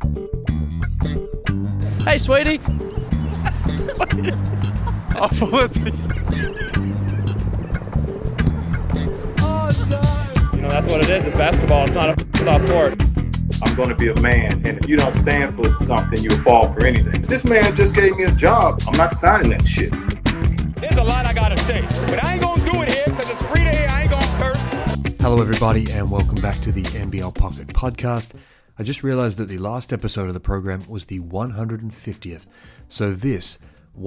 Hey, sweetie. I'll pull it to you. Oh, no. You know, that's what it is. It's basketball. It's not a soft sport. I'm going to be a man, and if you don't stand for something, you'll fall for anything. This man just gave me a job. I'm not signing that shit. There's a lot I gotta say, but I ain't gonna do it here because it's free to hear. I ain't gonna curse. Hello, everybody, and welcome back to the NBL Pocket Podcast. I just realized that the last episode of the program was the 150th. So this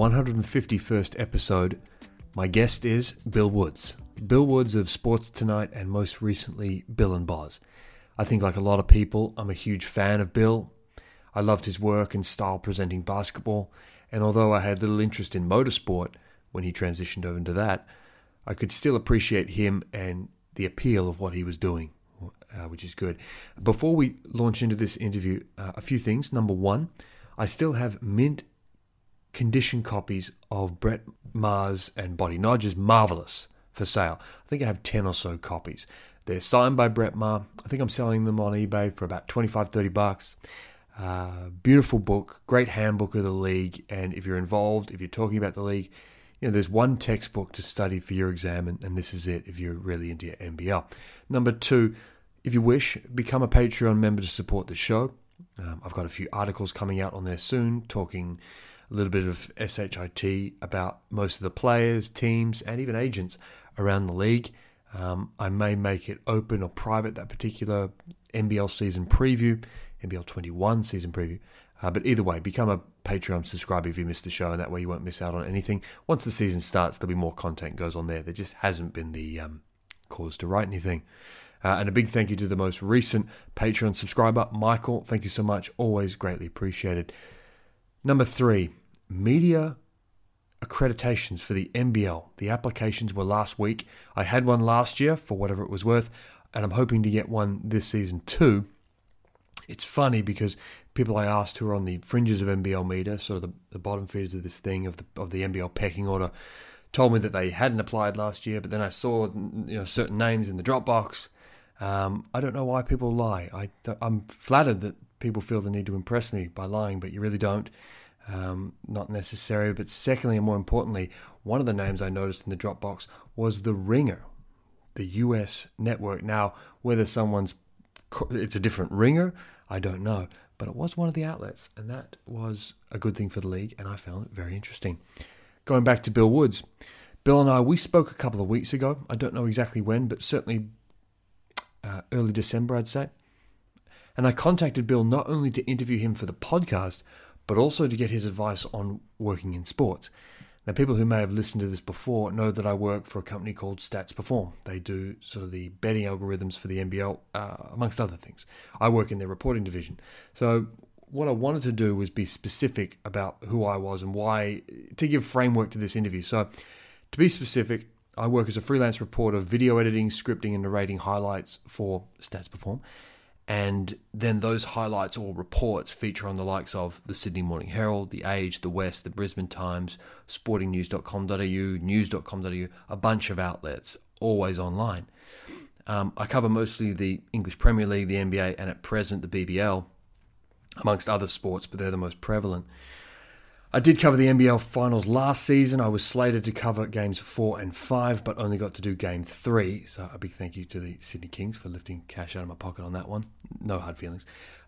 151st episode, my guest is Bill Woods. Bill Woods of Sports Tonight and most recently Bill and Boz. I think like a lot of people, I'm a huge fan of Bill. I loved his work and style presenting basketball, and although I had little interest in motorsport when he transitioned over into that, I could still appreciate him and the appeal of what he was doing, which is good. Before we launch into this interview, a few things. Number one, I still have mint condition copies of Brett Maher's and Buddy Nodge's Marvelous for sale. I think I have 10 or so copies. They're signed by Brett Maher. I think I'm selling them on eBay for about $25-30. Beautiful book, great handbook of the league. And if you're involved, if you're talking about the league, you know, there's one textbook to study for your exam, and this is it if you're really into your NBL. Number two, if you wish, become a Patreon member to support the show. I've got a few articles coming out on there soon, talking a little bit of SHIT about most of the players, teams, and even agents around the league. I may make it open or private, that particular NBL season preview, NBL 21 season preview. But either way, become a Patreon subscriber if you missed the show, and that way you won't miss out on anything. Once the season starts, there'll be more content goes on there. There just hasn't been the cause to write anything. And a big thank you to the most recent Patreon subscriber, Michael. Thank you so much. Always greatly appreciated. Number three, media accreditations for the NBL. The applications were last week. I had one last year for whatever it was worth, and I'm hoping to get one this season too. It's funny because people I asked who are on the fringes of NBL media, sort of the bottom feeders of this thing, of the NBL pecking order, told me that they hadn't applied last year, but then I saw certain names in the Dropbox. I don't know why people lie. I'm flattered that people feel the need to impress me by lying, but you really don't. Not necessary. But secondly, and more importantly, one of the names I noticed in the Dropbox was The Ringer, the US network. Now, whether it's a different Ringer, I don't know. But it was one of the outlets, and that was a good thing for the league, and I found it very interesting. Going back to Bill Woods. Bill and I, we spoke a couple of weeks ago. I don't know exactly when, but certainly early December, I'd say. And I contacted Bill not only to interview him for the podcast, but also to get his advice on working in sports. Now, people who may have listened to this before know that I work for a company called Stats Perform. They do sort of the betting algorithms for the NBL, amongst other things. I work in their reporting division. So what I wanted to do was be specific about who I was and why, to give framework to this interview. So to be specific, I work as a freelance reporter, video editing, scripting, and narrating highlights for Stats Perform. And then those highlights or reports feature on the likes of the Sydney Morning Herald, the Age, the West, the Brisbane Times, sportingnews.com.au, news.com.au, a bunch of outlets, always online. I cover mostly the English Premier League, the NBA, and at present the BBL, amongst other sports, but they're the most prevalent. I did cover the NBL finals last season. I was slated to cover games 4 and 5, but only got to do game 3. So a big thank you to the Sydney Kings for lifting cash out of my pocket on that one. No hard feelings.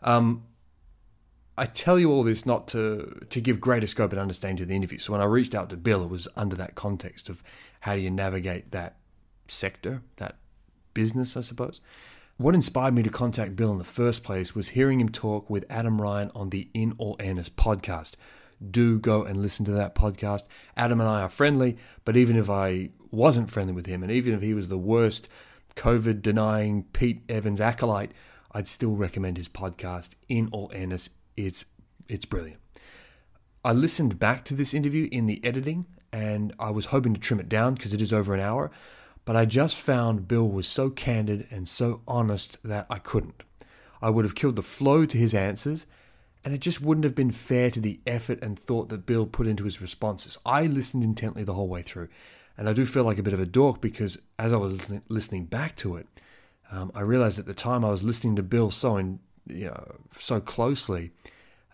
I tell you all this not to give greater scope and understanding to the interview. So when I reached out to Bill, it was under that context of how do you navigate that sector, that business, I suppose. What inspired me to contact Bill in the first place was hearing him talk with Adam Ryan on the In All Airness podcast. Do go and listen to that podcast. Adam and I are friendly, but even if I wasn't friendly with him, and even if he was the worst COVID-denying Pete Evans acolyte, I'd still recommend his podcast. In All Airness, it's brilliant. I listened back to this interview in the editing, and I was hoping to trim it down because it is over an hour, but I just found Bill was so candid and so honest that I couldn't. I would have killed the flow to his answers, and it just wouldn't have been fair to the effort and thought that Bill put into his responses. I listened intently the whole way through, and I do feel like a bit of a dork because as I was listening back to it, I realized at the time I was listening to Bill so closely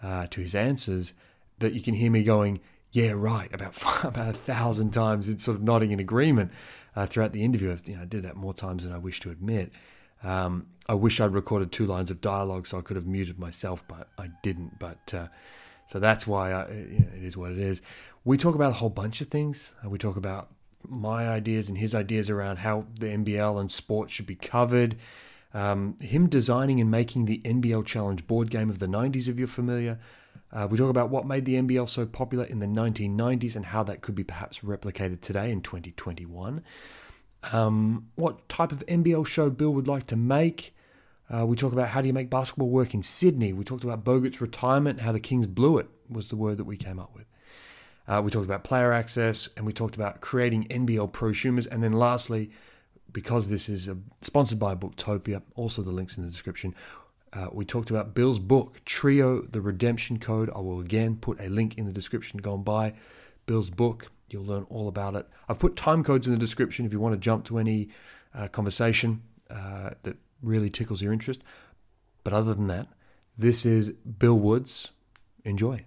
to his answers that you can hear me going, yeah, right, about 1,000 times. It's sort of nodding in agreement throughout the interview. I did that more times than I wish to admit. I wish I'd recorded 2 lines of dialogue so I could have muted myself, but I didn't. But so that's why it is what it is. We talk about a whole bunch of things. We talk about my ideas and his ideas around how the NBL and sports should be covered. Him designing and making the NBL Challenge board game of the 90s, if you're familiar. We talk about what made the NBL so popular in the 1990s and how that could be perhaps replicated today in 2021. What type of NBL show Bill would like to make. We talk about how do you make basketball work in Sydney. We talked about Bogut's retirement, how the Kings blew it was the word that we came up with. We talked about player access, and we talked about creating NBL prosumers. And then lastly, because this is sponsored by Booktopia, also the link's in the description, we talked about Bill's book, Trio, The Redemption Code. I will again put a link in the description to go and buy Bill's book. You'll learn all about it. I've put time codes in the description if you want to jump to any conversation that really tickles your interest. But other than that, this is Bill Woods. Enjoy.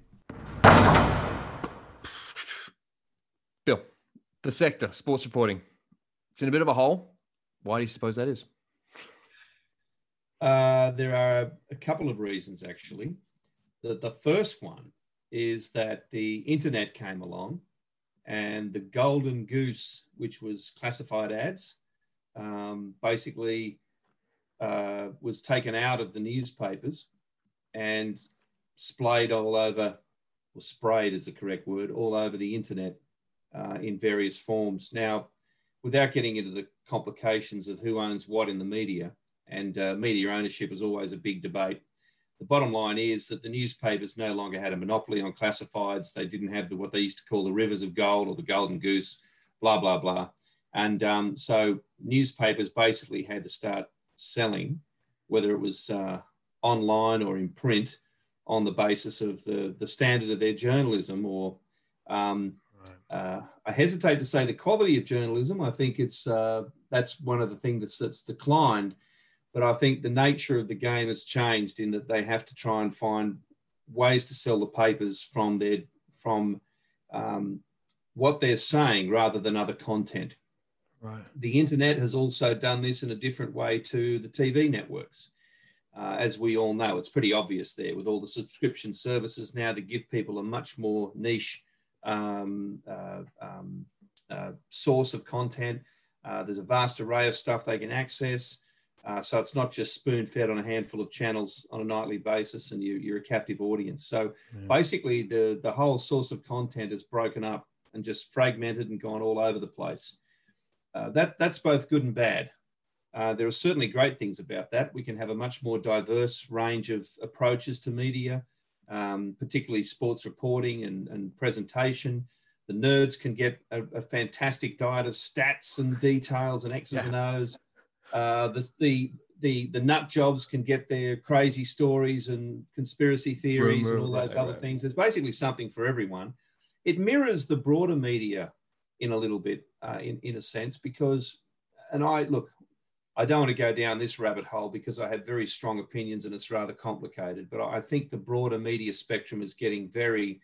Bill, the sector, sports reporting. It's in a bit of a hole. Why do you suppose that is? There are a couple of reasons, actually. The first one is that the internet came along and the golden goose, which was classified ads, basically was taken out of the newspapers and splayed all over, or sprayed is the correct word, all over the internet in various forms. Now, without getting into the complications of who owns what in the media, and media ownership is always a big debate. The bottom line is that the newspapers no longer had a monopoly on classifieds. They didn't have what they used to call the rivers of gold or the golden goose, blah, blah, blah. And so newspapers basically had to start selling, whether it was online or in print, on the basis of the standard of their journalism, or I hesitate to say the quality of journalism. I think that's one of the things that's declined. But I think the nature of the game has changed in that they have to try and find ways to sell the papers from what they're saying rather than other content. Right. The internet has also done this in a different way to the TV networks. As we all know, it's pretty obvious there with all the subscription services now that give people a much more niche source of content. There's a vast array of stuff they can access. So it's not just spoon-fed on a handful of channels on a nightly basis and you're a captive audience. So basically the whole source of content is broken up and just fragmented and gone all over the place. That's both good and bad. There are certainly great things about that. We can have a much more diverse range of approaches to media, particularly sports reporting and presentation. The nerds can get a fantastic diet of stats and details and X's and O's. The nut jobs can get their crazy stories and conspiracy theories and all those other things. There's basically something for everyone. It mirrors the broader media in a little bit, in a sense, because, and I don't want to go down this rabbit hole because I have very strong opinions and it's rather complicated, but I think the broader media spectrum is getting very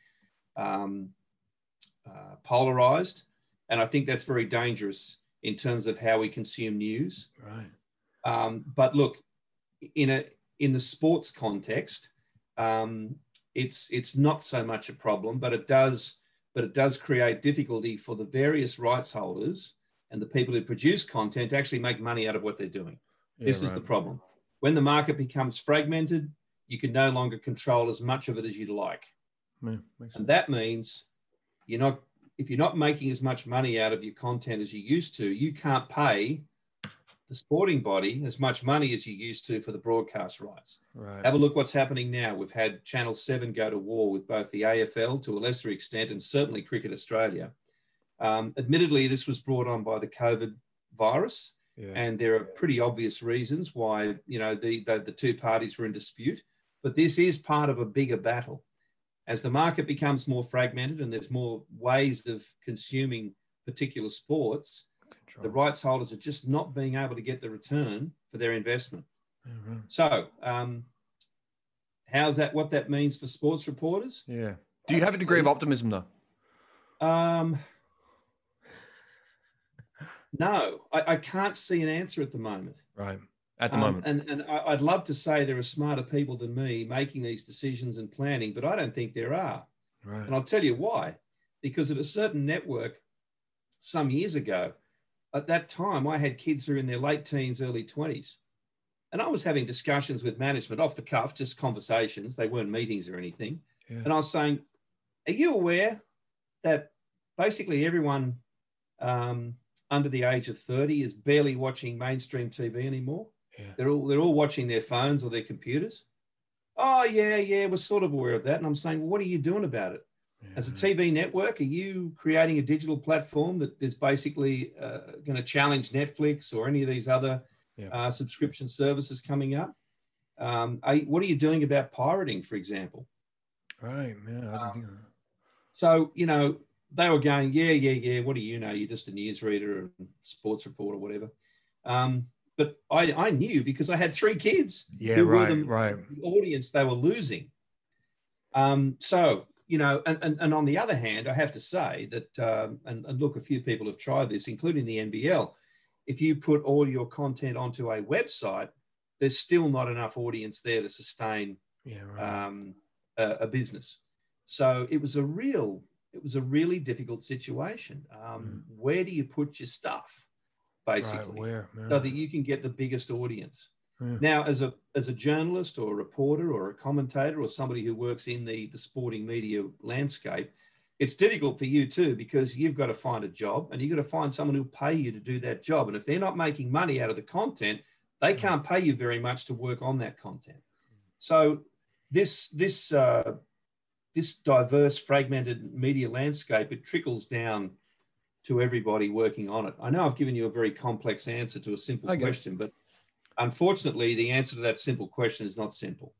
polarized. And I think that's very dangerous in terms of how we consume news. Right. But look, in the sports context, it's not so much a problem, but it does create difficulty for the various rights holders and the people who produce content to actually make money out of what they're doing. Yeah, this is the problem. When the market becomes fragmented, you can no longer control as much of it as you'd like. Yeah, and that means if you're not making as much money out of your content as you used to, you can't pay the sporting body as much money as you used to for the broadcast rights. Right. Have a look what's happening now. We've had Channel 7 go to war with both the AFL to a lesser extent and certainly Cricket Australia. Admittedly, this was brought on by the COVID virus, and there are pretty obvious reasons why the two parties were in dispute. But this is part of a bigger battle. As the market becomes more fragmented and there's more ways of consuming particular sports, the rights holders are just not being able to get the return for their investment. Yeah, right. So how's that? What that means for sports reporters? Yeah. Do you have a degree of optimism though? No, I can't see an answer at the moment. Right. At the moment. And I'd love to say there are smarter people than me making these decisions and planning, but I don't think there are. Right. And I'll tell you why. Because at a certain network some years ago, at that time, I had kids who were in their late teens, early 20s. And I was having discussions with management off the cuff, just conversations. They weren't meetings or anything. Yeah. And I was saying, are you aware that basically everyone under the age of 30 is barely watching mainstream TV anymore? Yeah. They're all watching their phones or their computers. Oh, yeah, we're sort of aware of that. And I'm saying, well, what are you doing about it? Yeah. As a TV network, are you creating a digital platform that is basically going to challenge Netflix or any of these other subscription services coming up? What are you doing about pirating, for example? Right, yeah, I don't think that. So, they were going, yeah, what do you know? You're just a newsreader or sports reporter or whatever. But I knew because I had 3 kids who were the audience they were losing. So, and on the other hand, I have to say that, and look, a few people have tried this, including the NBL. If you put all your content onto a website, there's still not enough audience there to sustain a business. So it was a really difficult situation. Where do you put your stuff, basically, so that you can get the biggest audience? Yeah. Now, as a journalist or a reporter or a commentator or somebody who works in the sporting media landscape, it's difficult for you too, because you've got to find a job and you've got to find someone who'll pay you to do that job. And if they're not making money out of the content, they can't pay you very much to work on that content. So this diverse, fragmented media landscape, it trickles down to everybody working on it. I know I've given you a very complex answer to a simple question, but unfortunately, the answer to that simple question is not simple.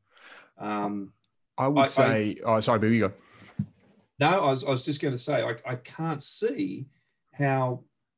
I would say, sorry, but you go. No, I was just going to say, I can't see how,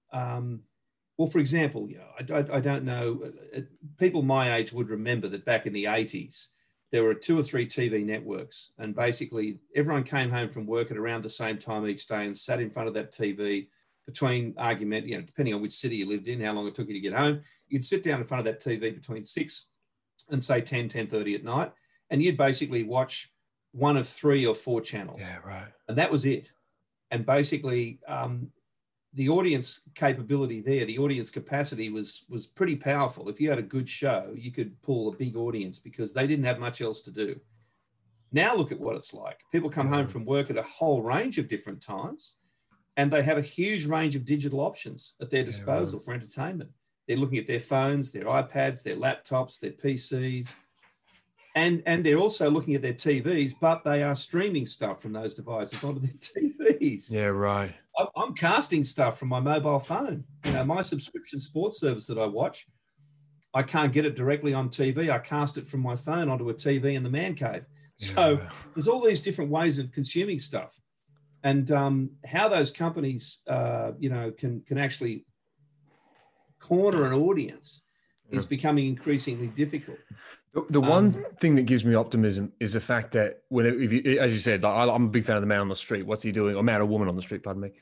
well, for example, I don't know, people my age would remember that back in the 80s, there were 2 or 3 TV networks, and basically everyone came home from work at around the same time each day and sat in front of that TV between argument, depending on which city you lived in, how long it took you to get home, you'd sit down in front of that TV between 6 and say 10:30 at night, and you'd basically watch one of 3 or 4 channels. Yeah, right. And that was it. And basically the audience capability there, the audience capacity was pretty powerful. If you had a good show, you could pull a big audience because they didn't have much else to do. Now look at what it's like. People come home from work at a whole range of different times, and they have a huge range of digital options at their disposal for entertainment. They're looking at their phones, their iPads, their laptops, their PCs, and they're also looking at their TVs, but they are streaming stuff from those devices onto their TVs. Yeah, right. I'm casting stuff from my mobile phone. My subscription sports service that I watch, I can't get it directly on TV. I cast it from my phone onto a TV in the man cave. So there's all these different ways of consuming stuff. And how those companies, can actually corner an audience is becoming increasingly difficult. The one thing that gives me optimism is the fact that if you, as you said, I'm a big fan of the man on the street. What's he doing? Or man or woman on the street, pardon me.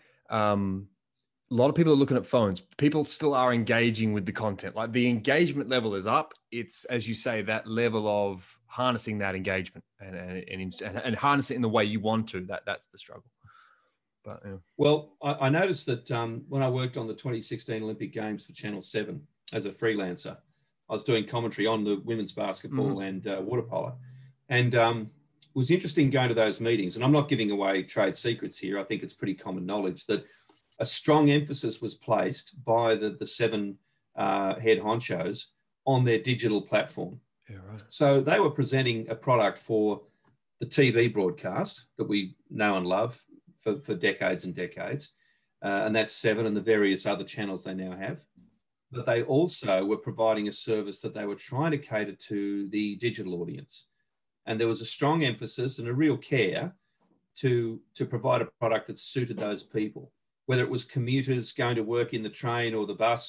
A lot of people are looking at phones. People still are engaging with the content. Like the engagement level is up. It's, as you say, that level of harnessing that engagement and harness it in the way you want to. That's the struggle. But yeah. Well, I noticed that when I worked on the 2016 Olympic Games for Channel 7 as a freelancer, I was doing commentary on the women's basketball and water polo. And it was interesting going to those meetings. And I'm not giving away trade secrets here. I think it's pretty common knowledge that a strong emphasis was placed by the 7 head honchos on their digital platform. Yeah, right. So they were presenting a product for the TV broadcast that we know and love for decades and decades. And that's 7 and the various other channels they now have. But they also were providing a service that they were trying to cater to the digital audience. And there was a strong emphasis and a real care to provide a product that suited those people, whether it was commuters going to work in the train or the bus,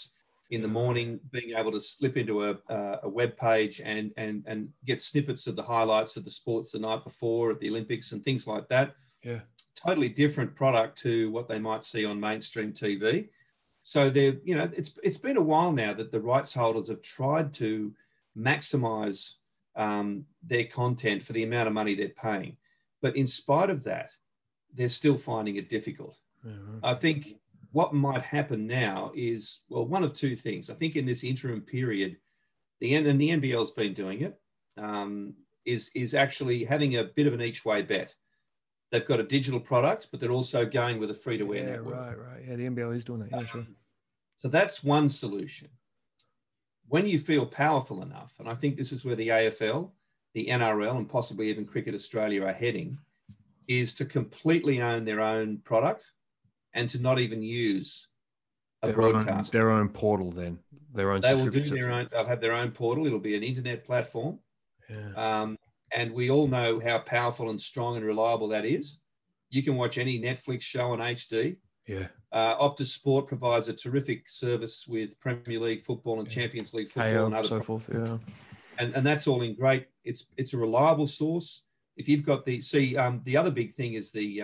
in the morning, being able to slip into a web page and get snippets of the highlights of the sports the night before at the Olympics and things like that. Yeah. Totally different product to what they might see on mainstream TV. So they're, it's been a while now that the rights holders have tried to maximize their content for the amount of money they're paying. But in spite of that, they're still finding it difficult. Mm-hmm. I think what might happen now is, well, one of two things. I think in this interim period, the NBL's been doing it, is actually having a bit of an each way bet. They've got a digital product, but they're also going with a free-to-air network. Right. Yeah, the NBL is doing that. Yeah, sure. So that's one solution. When you feel powerful enough, and I think this is where the AFL, the NRL, and possibly even Cricket Australia are heading, is to completely own their own product and to not even use a broadcast. Their own portal then. Their own. They will do their own. They'll have their own portal. It'll be an internet platform. Yeah. And we all know how powerful and strong and reliable that is. You can watch any Netflix show on HD. Yeah. Optus Sport provides a terrific service with Premier League football and Champions League football and other so forth. Yeah. And that's all in great. It's a reliable source. If you've got the other big thing is the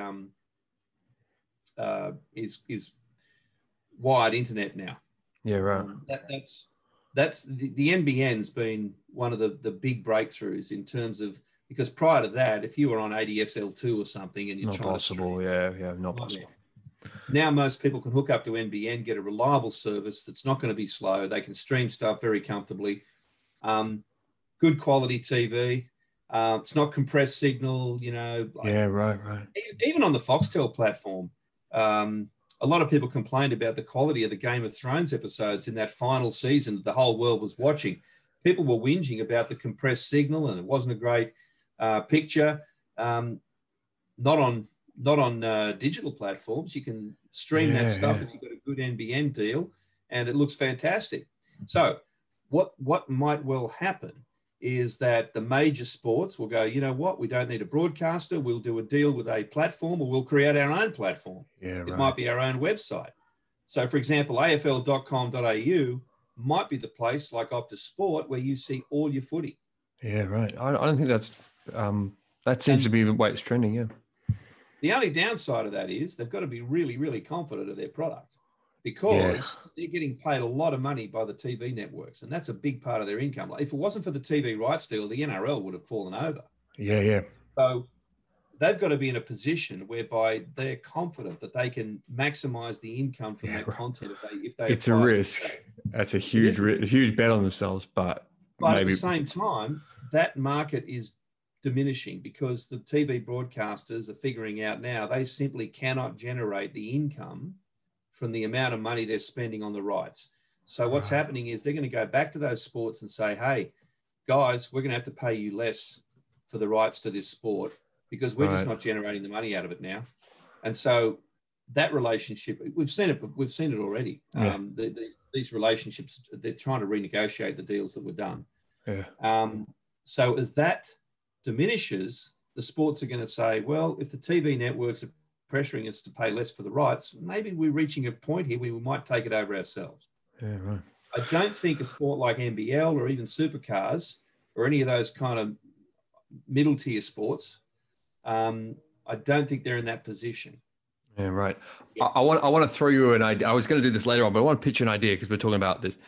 is wired internet now. Yeah, right. That's the NBN's been one of the big breakthroughs in terms of, because prior to that, if you were on ADSL2 or something and you're not trying possible, to not possible. Now most people can hook up to NBN, get a reliable service that's not going to be slow. They can stream stuff very comfortably. Good quality TV. It's not compressed signal, Right. Even on the Foxtel platform, a lot of people complained about the quality of the Game of Thrones episodes in that final season that the whole world was watching. People were whinging about the compressed signal and it wasn't a great picture. Not on digital platforms. You can stream that stuff if you've got a good NBN deal, and it looks fantastic. So what might well happen is that the major sports will go, you know what, we don't need a broadcaster. We'll do a deal with a platform, or we'll create our own platform. It might be our own website. So, for example, afl.com.au might be the place, like Optus Sport, where you see all your footy. Yeah, right. I don't think that's that seems to be the way it's trending. Yeah. The only downside of that is they've got to be really, really confident of their product, because they're getting paid a lot of money by the TV networks, and that's a big part of their income. If it wasn't for the TV rights deal, the NRL would have fallen over. Yeah. So they've got to be in a position whereby they're confident that they can maximize the income from that content if they it's a risk. That's a huge bet on themselves, but at the same time, that market is diminishing because the TV broadcasters are figuring out now they simply cannot generate the income from the amount of money they're spending on the rights. So what's happening is they're going to go back to those sports and say, hey, guys, we're going to have to pay you less for the rights to this sport because we're just not generating the money out of it now. And so that relationship, we've seen it already. Yeah. These relationships, they're trying to renegotiate the deals that were done. Yeah. So as that diminishes, the sports are going to say, well, if the TV networks are pressuring us to pay less for the rights, maybe we're reaching a point here where we might take it over ourselves. Yeah, right. I don't think a sport like NBL or even Supercars or any of those kind of middle tier sports, I don't think they're in that position. Yeah, right. Yeah. I want to throw you an idea. I was going to do this later on, but I want to pitch you an idea because we're talking about this.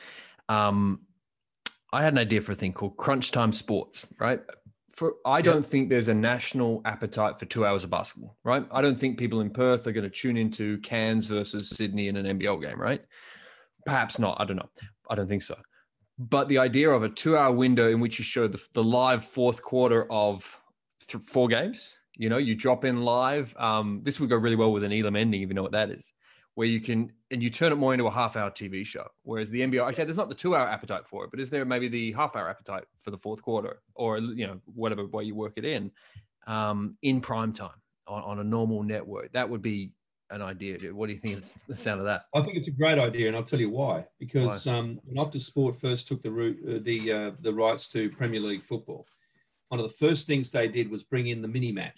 I had an idea for a thing called Crunch Time Sports, right? I don't think there's a national appetite for 2 hours of basketball, right? I don't think people in Perth are going to tune into Cairns versus Sydney in an NBL game, right? Perhaps not. I don't know. I don't think so. But the idea of a 2 hour window in which you show the live fourth quarter of 4 games, you drop in live. This would go really well with an Elam ending, if you know what that is, where you can, and you turn it more into a half-hour TV show. Whereas the NBL, okay, there's not the 2 hour appetite for it, but is there maybe the half-hour appetite for the fourth quarter, or whatever way you work it in prime time on a normal network? That would be an idea. What do you think of the sound of that? I think it's a great idea, and I'll tell you why. Because when Optus Sport first took the rights to Premier League football, one of the first things they did was bring in the mini match.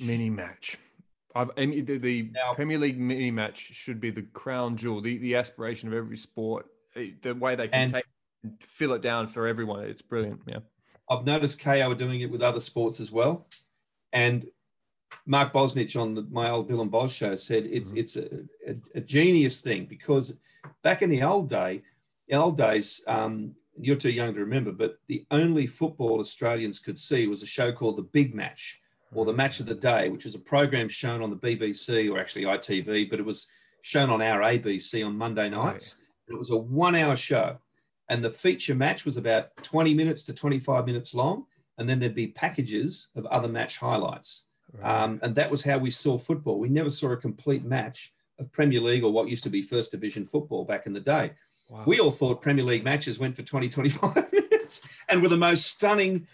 The Premier League mini match should be the crown jewel, the aspiration of every sport the way they can take and fill it down for everyone. It's brilliant. Yeah. I've noticed KO are doing it with other sports as well. And Mark Bosnich on my old Bill and Boz show said it's a genius thing, because back in the old days, you're too young to remember, but the only football Australians could see was a show called The Big Match, or The Match of the Day, which was a program shown on the BBC, or actually ITV, but it was shown on our ABC on Monday nights. It was a 1 hour show. And the feature match was about 20 minutes to 25 minutes long. And then there'd be packages of other match highlights. Right. And that was how we saw football. We never saw a complete match of Premier League, or what used to be First Division football back in the day. Wow. We all thought Premier League matches went for 20, 25 minutes and were the most stunning,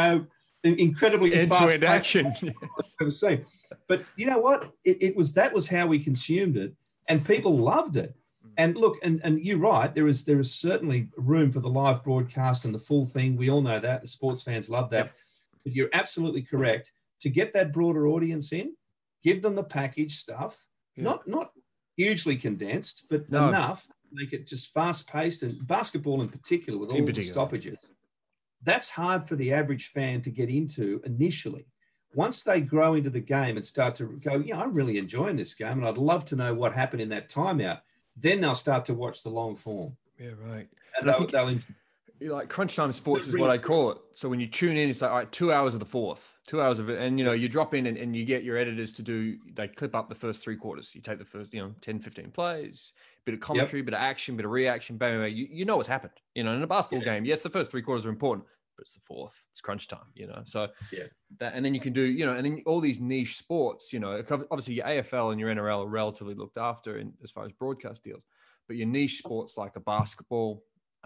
incredibly fast action I've ever seen. But you know what? That was how we consumed it, and people loved it. And look, and you're right, there is certainly room for the live broadcast and the full thing. We all know that. The sports fans love that. Yep. But you're absolutely correct. To get that broader audience in, give them the package stuff, not hugely condensed, but enough to make it just fast-paced, and basketball in particular, with all the stoppages. That's hard for the average fan to get into initially. Once they grow into the game and start to go, I'm really enjoying this game, and I'd love to know what happened in that timeout, then they'll start to watch the long form. Yeah, right. And they'll like crunch time sports is what I call it. So when you tune in, it's like, all right, 2 hours of the fourth, 2 hours of it. And, you drop in and you get your editors to they clip up the first three quarters. You take the first, 10, 15 plays, bit of commentary, bit of action, bit of reaction, bang, bang, you know what's happened. In a basketball game, yes, the first three quarters are important, but it's the fourth, it's crunch time, So that, and then you can do, and then all these niche sports, obviously your AFL and your NRL are relatively looked after as far as broadcast deals, but your niche sports like a basketball,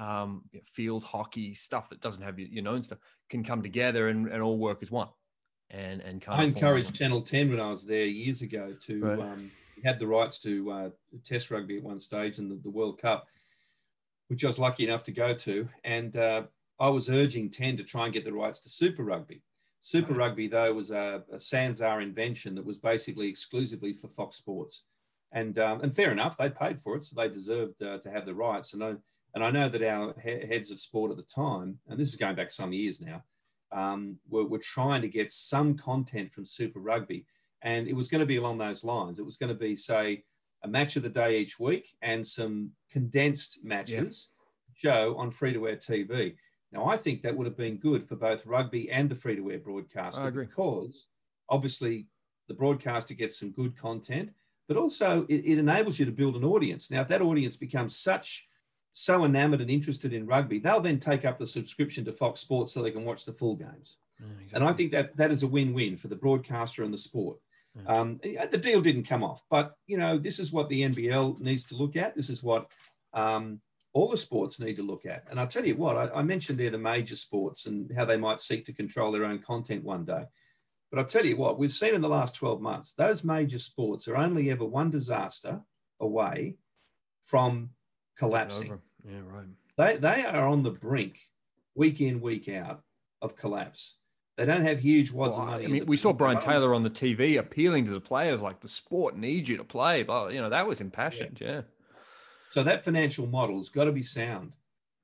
field hockey, stuff that doesn't have your known stuff, can come together and all work as one. And I encouraged Channel 10 when I was there years ago to had the rights to Test rugby at one stage in the World Cup, which I was lucky enough to go to. And I was urging 10 to try and get the rights to Super Rugby. Super Rugby, though, was a Sanzar invention that was basically exclusively for Fox Sports. And fair enough, they paid for it, so they deserved to have the rights. And I know that our heads of sport at the time, and this is going back some years now, were trying to get some content from Super Rugby. And it was going to be along those lines. It was going to be, say, a match of the day each week and some condensed matches show on free-to-air TV. Now, I think that would have been good for both rugby and the free-to-air broadcaster, because obviously the broadcaster gets some good content, but also it enables you to build an audience. Now, if that audience becomes so enamored and interested in rugby, they'll then take up the subscription to Fox Sports so they can watch the full games. Exactly. And I think that is a win-win for the broadcaster and the sport. The deal didn't come off, but, this is what the NBL needs to look at. This is what all the sports need to look at. And I'll tell you what, I mentioned there the major sports and how they might seek to control their own content one day. But I'll tell you what, we've seen in the last 12 months, those major sports are only ever one disaster away from collapsing. Yeah, right. They are on the brink, week in, week out, of collapse. They don't have huge wads of money. I mean, we saw Brian Taylor on the TV appealing to the players like, the sport needs you to play, but that was impassioned. Yeah. So that financial model has got to be sound.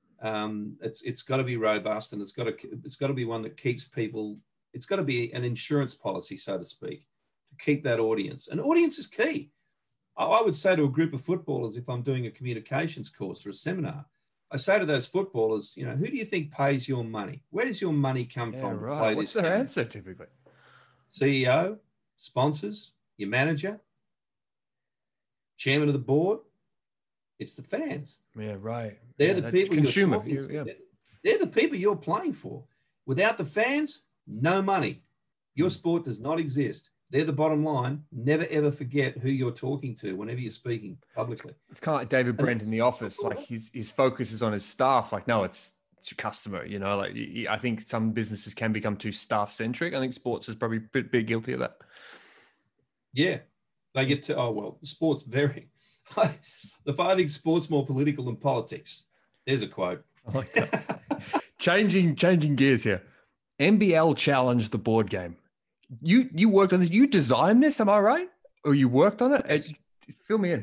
It's got to be robust, and it's got to be one that keeps people. It's got to be an insurance policy, so to speak, to keep that audience. And audience is key. I would say to a group of footballers, if I'm doing a communications course or a seminar, I say to those footballers, who do you think pays your money? Where does your money come from? Right. To play What's this their game? answer typically? CEO, sponsors, your manager, chairman of the board. It's the fans. Yeah, right. They're the people consumer. You're talking to. They're the people you're playing for. Without the fans, no money. Your sport does not exist. They're the bottom line. Never, ever forget who you're talking to whenever you're speaking publicly. It's kind of like David Brent in The Office. Like his focus is on his staff. Like, no, it's your customer, I think some businesses can become too staff centric. I think sports is probably a bit guilty of that. Yeah. They get to, sports very, I think sports more political than politics. There's a quote. I like that. Changing gears here. NBL Challenge, the board game. You worked on this. You designed this, am I right? Or you worked on it? Fill me in.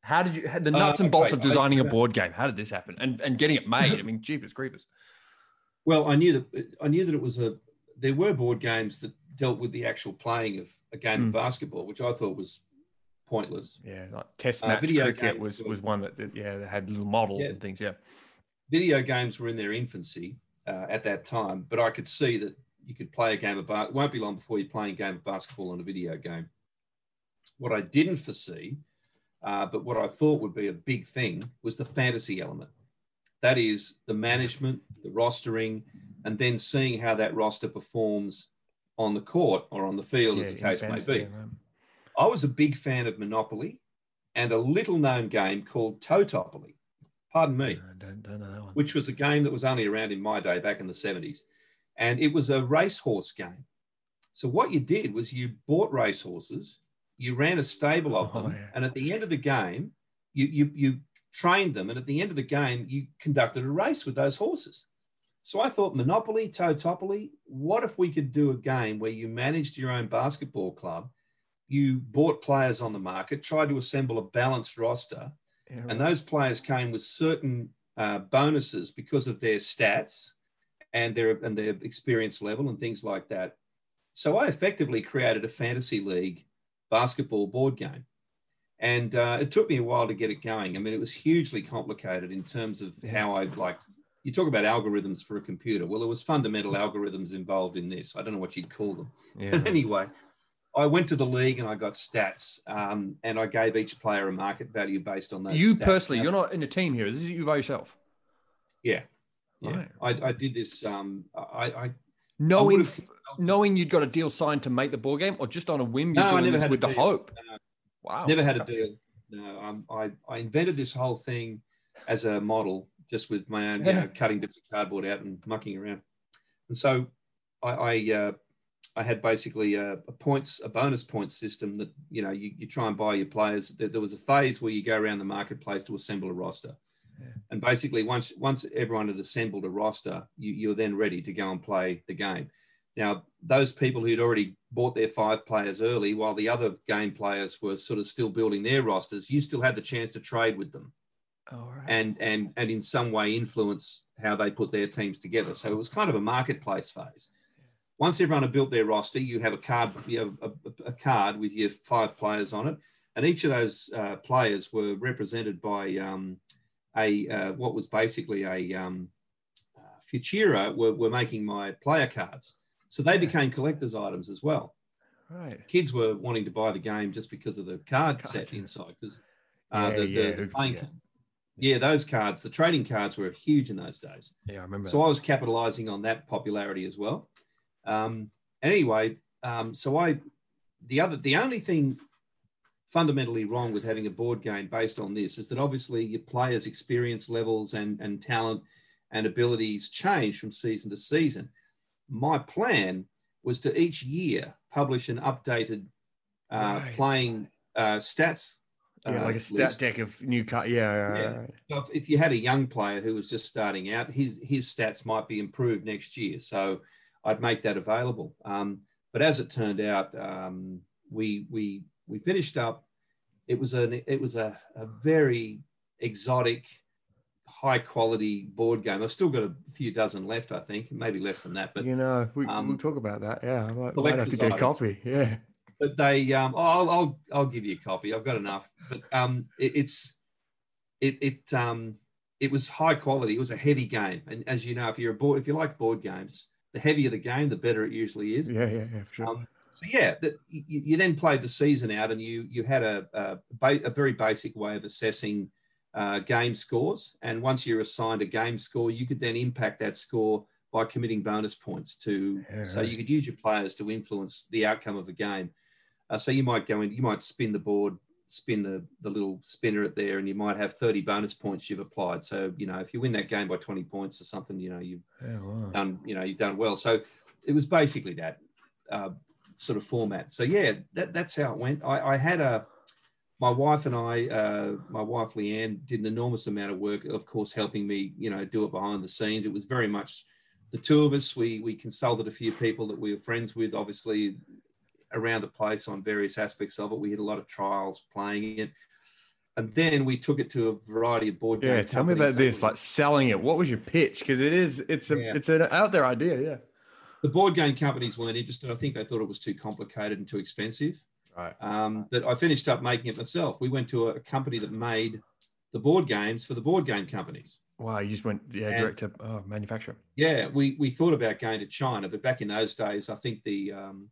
How did you the nuts and bolts okay, of designing a board game? How did this happen? And getting it made? I mean, jeepers creepers. Well, I knew that it was there were board games that dealt with the actual playing of a game of basketball, which I thought was pointless. Yeah, like test match video cricket games was one that they had little models and things. Yeah, video games were in their infancy at that time, but I could see that you could play a game of it won't be long before you're playing a game of basketball on a video game. What I didn't foresee, but what I thought would be a big thing, was the fantasy element. That is the management, the rostering, and then seeing how that roster performs on the court or on the field, as the case may be. I was a big fan of Monopoly and a little-known game called Totopoly. Pardon me. I don't know that one. Which was a game that was only around in my day back in the 70s. And it was a racehorse game. So what you did was you bought racehorses, you ran a stable of them, and at the end of the game, you trained them, and at the end of the game, you conducted a race with those horses. So I thought, Monopoly, Totopoly, what if we could do a game where you managed your own basketball club, you bought players on the market, tried to assemble a balanced roster, and those players came with certain bonuses because of their stats and their experience level and things like that. So I effectively created a fantasy league basketball board game. And it took me a while to get it going. I mean, it was hugely complicated in terms of how you talk about algorithms for a computer. Well, there was fundamental algorithms involved in this. I don't know what you'd call them. Yeah. But anyway, I went to the league and I got stats, and I gave each player a market value based on those You stats. personally, you're not in a team here. This is you by yourself. Yeah. Right. I did this. Knowing you'd got a deal signed to make the board game, or just on a whim you're doing this with the hope? Wow. Never had a deal. No, I invented this whole thing as a model, just with my own, cutting bits of cardboard out and mucking around. And so I had basically a bonus points system that, you try and buy your players. There was a phase where you go around the marketplace to assemble a roster. Yeah. And basically once everyone had assembled a roster, you're then ready to go and play the game. Now, those people who'd already bought their 5 players early, while the other game players were sort of still building their rosters, you still had the chance to trade with them. Oh, right. And in some way influence how they put their teams together. So it was kind of a marketplace phase. Once everyone had built their roster, you have a card, a card with your 5 players on it, and each of those players were represented by what was basically a Futura were making my player cards. So they became collector's items as well. Right. Kids were wanting to buy the game just because of the card set inside. Because those cards, the trading cards were huge in those days. Yeah, I remember. So I was capitalizing on that popularity as well. The only thing fundamentally wrong with having a board game based on this is that obviously your players' experience levels and talent and abilities change from season to season. My plan was to each year publish an updated playing stats. Like a stat deck of new cards. Yeah. So if you had a young player who was just starting out, his stats might be improved next year. So I'd make that available. But as it turned out, we finished up. It was a very exotic, high quality board game. I've still got a few dozen left, I think, maybe less than that. But we'll talk about that. Yeah, I might have to get a copy. Yeah. But they, I'll give you a copy. I've got enough. But it was high quality. It was a heavy game, and as you know, if you like board games, the heavier the game, the better it usually is. Yeah, for sure. You then played the season out, and you had a very basic way of assessing game scores. And once you're assigned a game score, you could then impact that score by committing bonus points so you could use your players to influence the outcome of a game. So you might go in, you might spin the board, spin the little spinner up there, and you might have 30 bonus points you've applied. So, if you win that game by 20 points or something, you've done well. So it was basically that sort of format. So that's how it went. I had my wife and my wife Leanne did an enormous amount of work, of course, helping me, do it behind the scenes. It was very much the two of us. We consulted a few people that we were friends with, obviously, around the place on various aspects of it. We had a lot of trials playing it. And then we took it to a variety of board game Yeah, tell me about companies. this, like selling it. What was your pitch? Because it's an out there idea, yeah. The board game companies weren't interested. I think they thought it was too complicated and too expensive. Right. But I finished up making it myself. We went to a company that made the board games for the board game companies. Wow, you just went direct to manufacturer. Yeah, we thought about going to China, but back in those days, I think the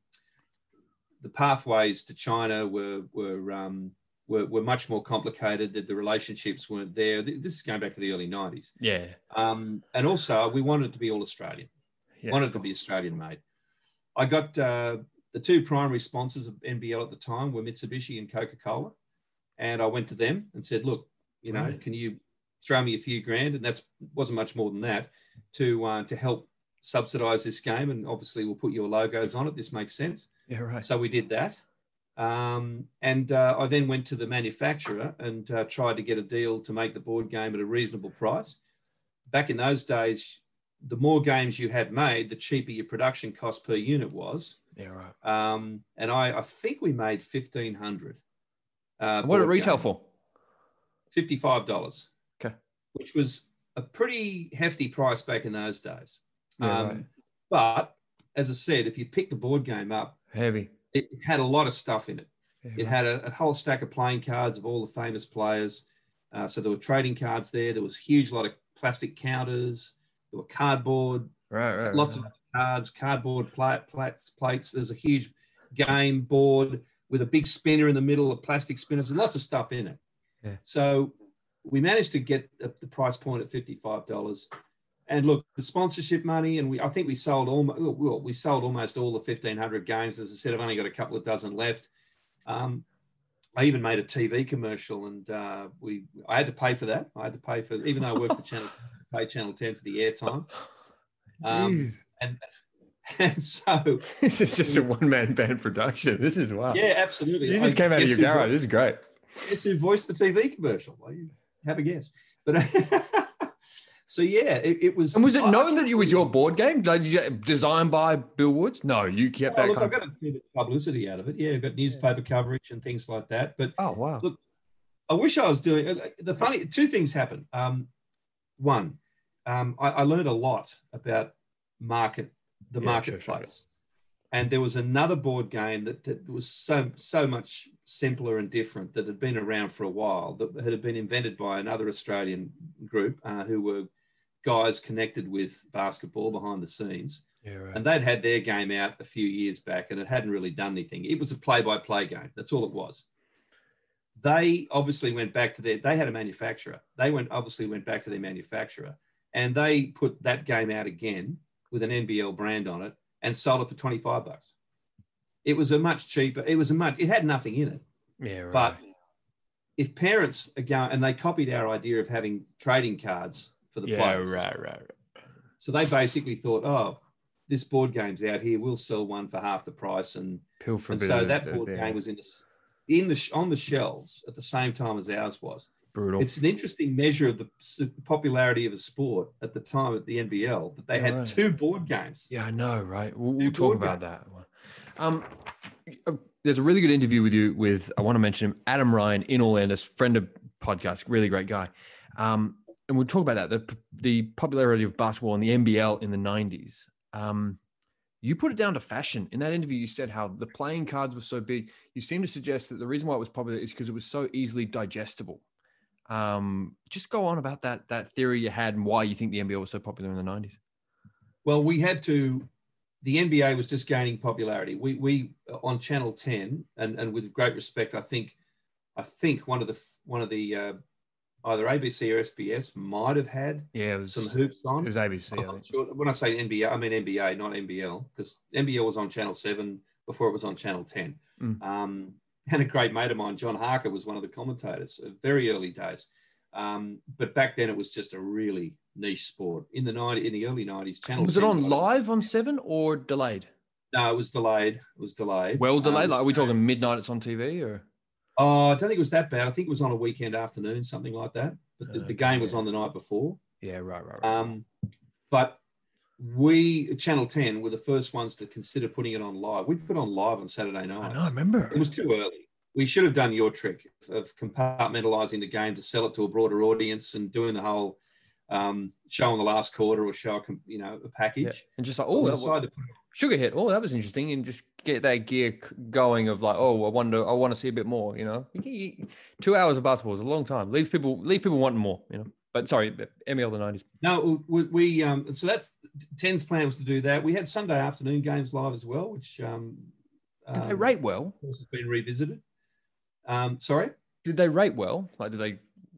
pathways to China were much more complicated. That the relationships weren't there. This is going back to the early 90s. Yeah. And also, we wanted it to be all Australian. Wanted it to be Australian made. I got the two primary sponsors of NBL at the time were Mitsubishi and Coca-Cola, and I went to them and said, "Look, can you throw me a few grand?" And that wasn't much more than that to help subsidise this game. And obviously, we'll put your logos on it. This makes sense. Yeah, right. So we did that. I then went to the manufacturer and tried to get a deal to make the board game at a reasonable price. Back in those days, the more games you had made, the cheaper your production cost per unit was. Yeah, right. And I think we made 1,500. What did it retail for? $55. Okay. Which was a pretty hefty price back in those days. Yeah, right. But as I said, if you pick the board game up, Heavy. it had a lot of stuff in it. Yeah, It had a whole stack of playing cards of all the famous players. So there were trading cards there. There was a huge lot of plastic counters. There were cardboard, right. lots of cards, cardboard plates. There's a huge game board with a big spinner in the middle of plastic spinners and lots of stuff in it. Yeah. So we managed to get the price point at $55. And look, the sponsorship money, and I think we sold almost all the 1,500 games. As I said, I've only got a couple of dozen left. I even made a TV commercial, and I had to pay for that. I had to pay for, even though I worked for Channel 10, I paid Channel 10 for the airtime. And so this is just a one-man band production. This is wild. Yeah, absolutely. You just came out of your garage. This is great. Guess who voiced the TV commercial? Well, you have a guess. But so yeah, it was. And was it known that it was your board game? Like, designed by Bill Woods? No, you kept that. Look, I got a bit of publicity out of it. Yeah, I got newspaper coverage and things like that. But wow. Look, I wish I was doing the funny. Two things happened. One, I learned a lot about the marketplace. And there was another board game that was so much simpler and different, that had been around for a while, that had been invented by another Australian group who were guys connected with basketball behind the scenes. Yeah, right. And they'd had their game out a few years back, and it hadn't really done anything. It was a play-by-play game. That's all it was. They obviously went back to they had a manufacturer. They obviously went back to their manufacturer, and they put that game out again with an NBL brand on it and sold it for $25. It was a much cheaper. It had nothing in it. Yeah, right. But if parents are going, and they copied our idea of having trading cards for the players. Right. So they basically thought, oh, this board game's out here. We'll sell one for half the price. And so that board game was on the shelves at the same time as ours was. Brutal. It's an interesting measure of the popularity of a sport at the time at the NBL, that they had two board games. Yeah, I know, right? We'll talk about that one. There's a really good interview with I want to mention him, Adam Ryan in Orlando, friend of podcast, really great guy. And we'll talk about that, the popularity of basketball in the NBL in the 90s. You put it down to fashion. In that interview, you said how the playing cards were so big. You seem to suggest that the reason why it was popular is because it was so easily digestible. Just go on about that theory you had and why you think the NBL was so popular in the 90s. Well, the NBA was just gaining popularity. We on Channel 10, and with great respect, I think one of the either ABC or SBS might have had some hoops on. It was ABC. I'm not sure. When I say NBA, I mean NBA, not NBL, because NBL was on Channel 7 before it was on Channel 10. And a great mate of mine, John Harker, was one of the commentators, very early days. But back then, it was just a really niche sport. In the early 90s, Channel 10. Was it on live on 7 or delayed? No, it was delayed. Well delayed? Like, are we talking midnight it's on TV or? Oh, I don't think it was that bad. I think it was on a weekend afternoon, something like that. But the game was on the night before. Yeah, right. But Channel 10 were the first ones to consider putting it on live. We put it on live on Saturday night. I know, I remember. It was too early. we should have done your trick of compartmentalizing the game to sell it to a broader audience and doing the whole show on the last quarter or show, a package. Yeah. And just like, sugar hit. Oh, that was interesting. And just get that gear going of like, oh, I want to see a bit more, 2 hours of basketball is a long time. Leave people wanting more, But sorry, NBL the 90s. No, we so that's 10's plan was to do that. We had Sunday afternoon games live as well, which did they rate well? Of course, has been revisited. Sorry? Did they rate well? Like, did they?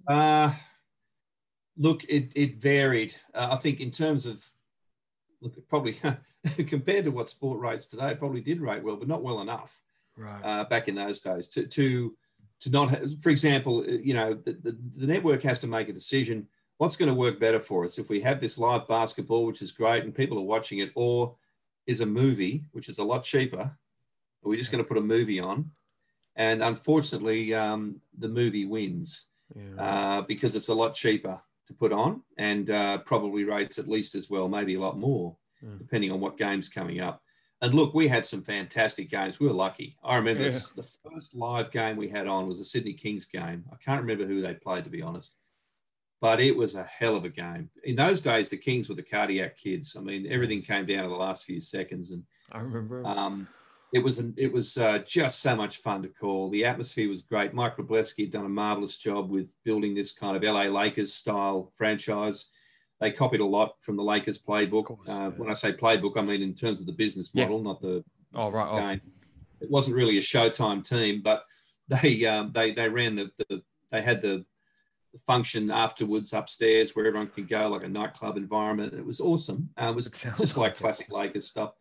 Look, it varied. I think in terms of, it probably compared to what sport rates today, it probably did rate well, but not well enough. Right. Back in those days, to not, for example, the network has to make a decision. What's going to work better for us if we have this live basketball, which is great and people are watching it, or is a movie, which is a lot cheaper? Are we just going to put a movie on? And unfortunately, the movie wins because it's a lot cheaper to put on and probably rates at least as well, maybe a lot more, depending on what game's coming up. And look, we had some fantastic games. We were lucky. I remember the first live game we had on was the Sydney Kings game. I can't remember who they played, to be honest, but it was a hell of a game. In those days, the Kings were the cardiac kids. I mean, everything came down to the last few seconds. And I remember. It was just so much fun to call. The atmosphere was great. Mike Wroblewski had done a marvelous job with building this kind of LA Lakers style franchise. They copied a lot from the Lakers playbook. When I say playbook, I mean in terms of the business model, not the game. It wasn't really a Showtime team, but they ran they had the function afterwards upstairs where everyone could go, like a nightclub environment. It was awesome. It was just like classic Lakers stuff.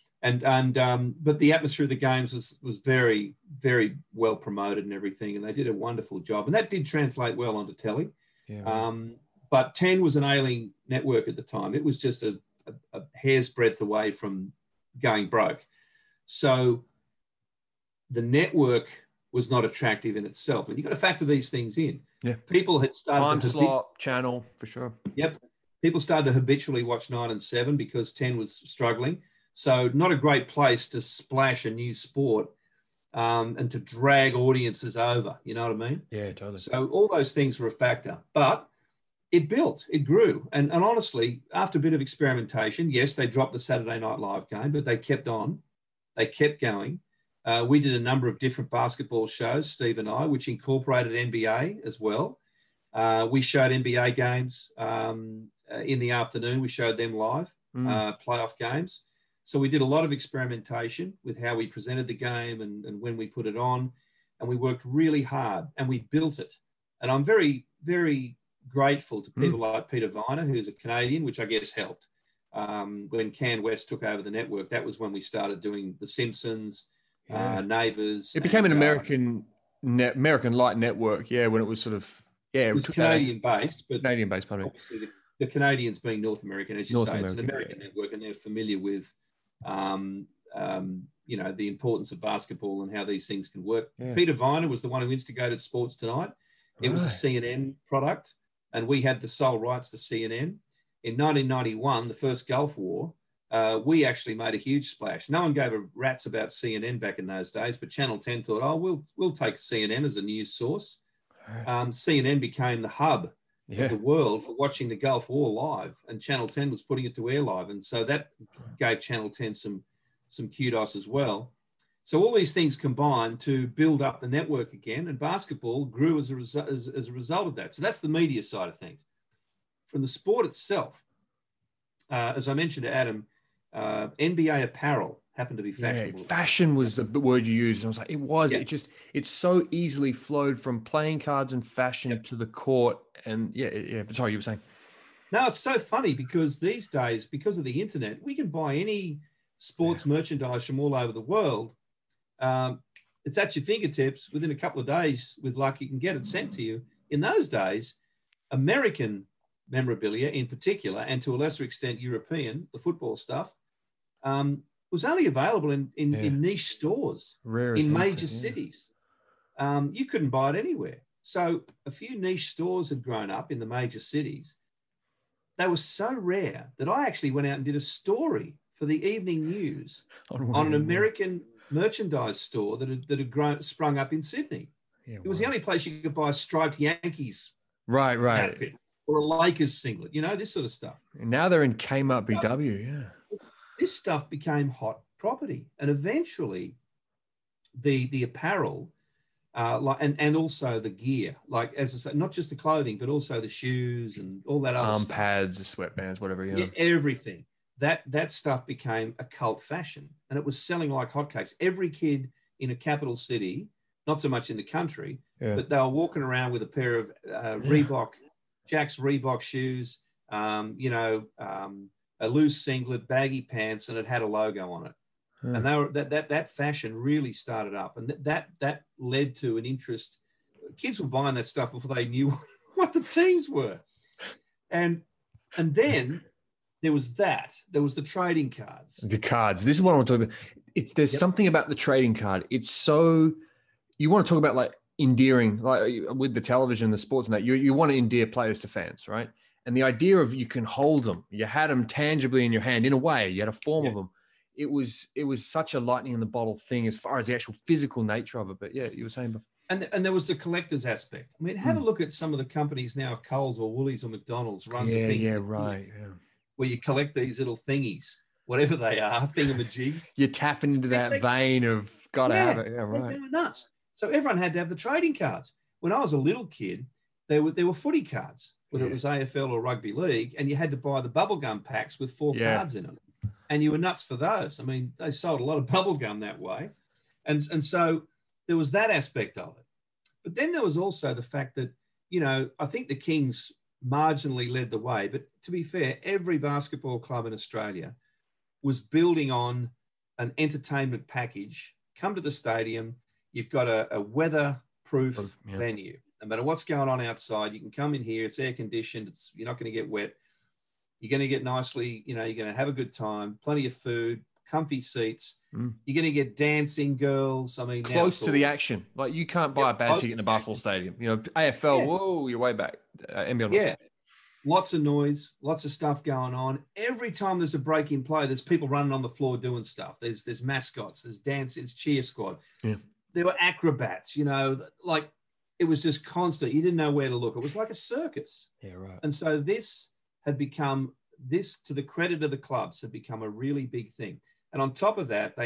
But the atmosphere of the games was very, very well promoted and everything, and they did a wonderful job, and that did translate well onto telly. Yeah. But 10 was an ailing network at the time. It was just a hair's breadth away from going broke. So the network was not attractive in itself, and you've got to factor these things in. Yeah. People had started time slot channel for sure. Yep. People started to habitually watch 9 and 7 because 10 was struggling. So not a great place to splash a new sport and to drag audiences over. You know what I mean? Yeah, totally. So all those things were a factor. But it built, it grew. And honestly, after a bit of experimentation, yes, they dropped the Saturday Night Live game, but they kept on. They kept going. We did a number of different basketball shows, Steve and I, which incorporated NBA as well. We showed NBA games in the afternoon. We showed them live, playoff games. So we did a lot of experimentation with how we presented the game and when we put it on, and we worked really hard and we built it. And I'm very, very grateful to people like Peter Viner, who's a Canadian, which I guess helped. When Can West took over the network, that was when we started doing The Simpsons, Neighbours. It became an American light network, when it was sort of, it was Canadian-based, but Canadian-based, pardon me. Obviously the Canadians being North American, as you say, it's an American network, and they're familiar with the importance of basketball and how these things can work. Yeah. Peter Viner was the one who instigated Sports Tonight. It was a CNN product, and we had the sole rights to CNN. In 1991, the first Gulf War, we actually made a huge splash. No one gave a rat's about CNN back in those days, but Channel 10 thought, we'll take CNN as a news source. CNN became the hub of the world for watching the Gulf War live, and Channel 10 was putting it to air live, and so that gave Channel 10 some kudos as well. So all these things combined to build up the network again, and basketball grew as a result of that. So that's the media side of things. From the sport itself, as I mentioned to Adam, NBA apparel happened to be fashionable. Yeah, fashion was the word you used. And I was like, it was. Yeah. It so easily flowed from playing cards and fashion to the court. And sorry, you were saying. No, it's so funny because these days, because of the internet, we can buy any sports merchandise from all over the world. It's at your fingertips. Within a couple of days, with luck, you can get it sent to you. In those days, American memorabilia in particular, and to a lesser extent European, the football stuff, was only available in niche stores in major cities. You couldn't buy it anywhere. So a few niche stores had grown up in the major cities. They were so rare that I actually went out and did a story for the Evening News on an American merchandise store that had sprung up in Sydney. Yeah, It was the only place you could buy a striped Yankees right. outfit or a Lakers singlet, this sort of stuff. And now they're in Kmart BW. Yeah. This stuff became hot property, and eventually the apparel, and also the gear, like as I say, not just the clothing, but also the shoes and all that other stuff. Pads, sweatbands, whatever. Yeah, everything. That stuff became a cult fashion, and it was selling like hotcakes. Every kid in a capital city, not so much in the country, but they were walking around with a pair of Jack's Reebok shoes, a loose singlet, baggy pants, and it had a logo on it. And they were that fashion really started up, and that led to an interest. Kids were buying that stuff before they knew what the teams were, and then there was the trading cards. The cards. This is what I want to talk about. There's something about the trading card. It's so, you want to talk about like endearing, like with the television, the sports and that, you want to endear players to fans, right? And the idea of you can hold them, you had them tangibly in your hand, in a way, you had a form of them. It was such a lightning in the bottle thing as far as the actual physical nature of it. But yeah, you were saying. And there was the collector's aspect. I mean, have a look at some of the companies now, Coles or Woolies or McDonald's runs a thing. Where you collect these little thingies, whatever they are, thingamajig. You're tapping into that vein of gotta have it. Yeah, right. They were nuts. So everyone had to have the trading cards. When I was a little kid, there were footy cards, whether it was AFL or rugby league, and you had to buy the bubblegum packs with 4 cards in them. And you were nuts for those. I mean, they sold a lot of bubblegum that way. And so there was that aspect of it. But then there was also the fact that, I think the Kings marginally led the way. But to be fair, every basketball club in Australia was building on an entertainment package. Come to the stadium, you've got a weatherproof venue. No matter what's going on outside, you can come in here. It's air conditioned. You're not going to get wet. You're going to get nicely, you're going to have a good time, plenty of food, comfy seats. You're going to get dancing girls. I mean, close to the action. Like you can't buy a bad ticket in a basketball stadium. AFL, whoa, you're way back. NBL. Lots of noise, lots of stuff going on. Every time there's a break in play, there's people running on the floor doing stuff. There's mascots, there's dancers, cheer squad. Yeah. There were acrobats, like it was just constant. You didn't know where to look. It was like a circus. Yeah, right. And so this had become, to the credit of the clubs, had become a really big thing. And on top of that,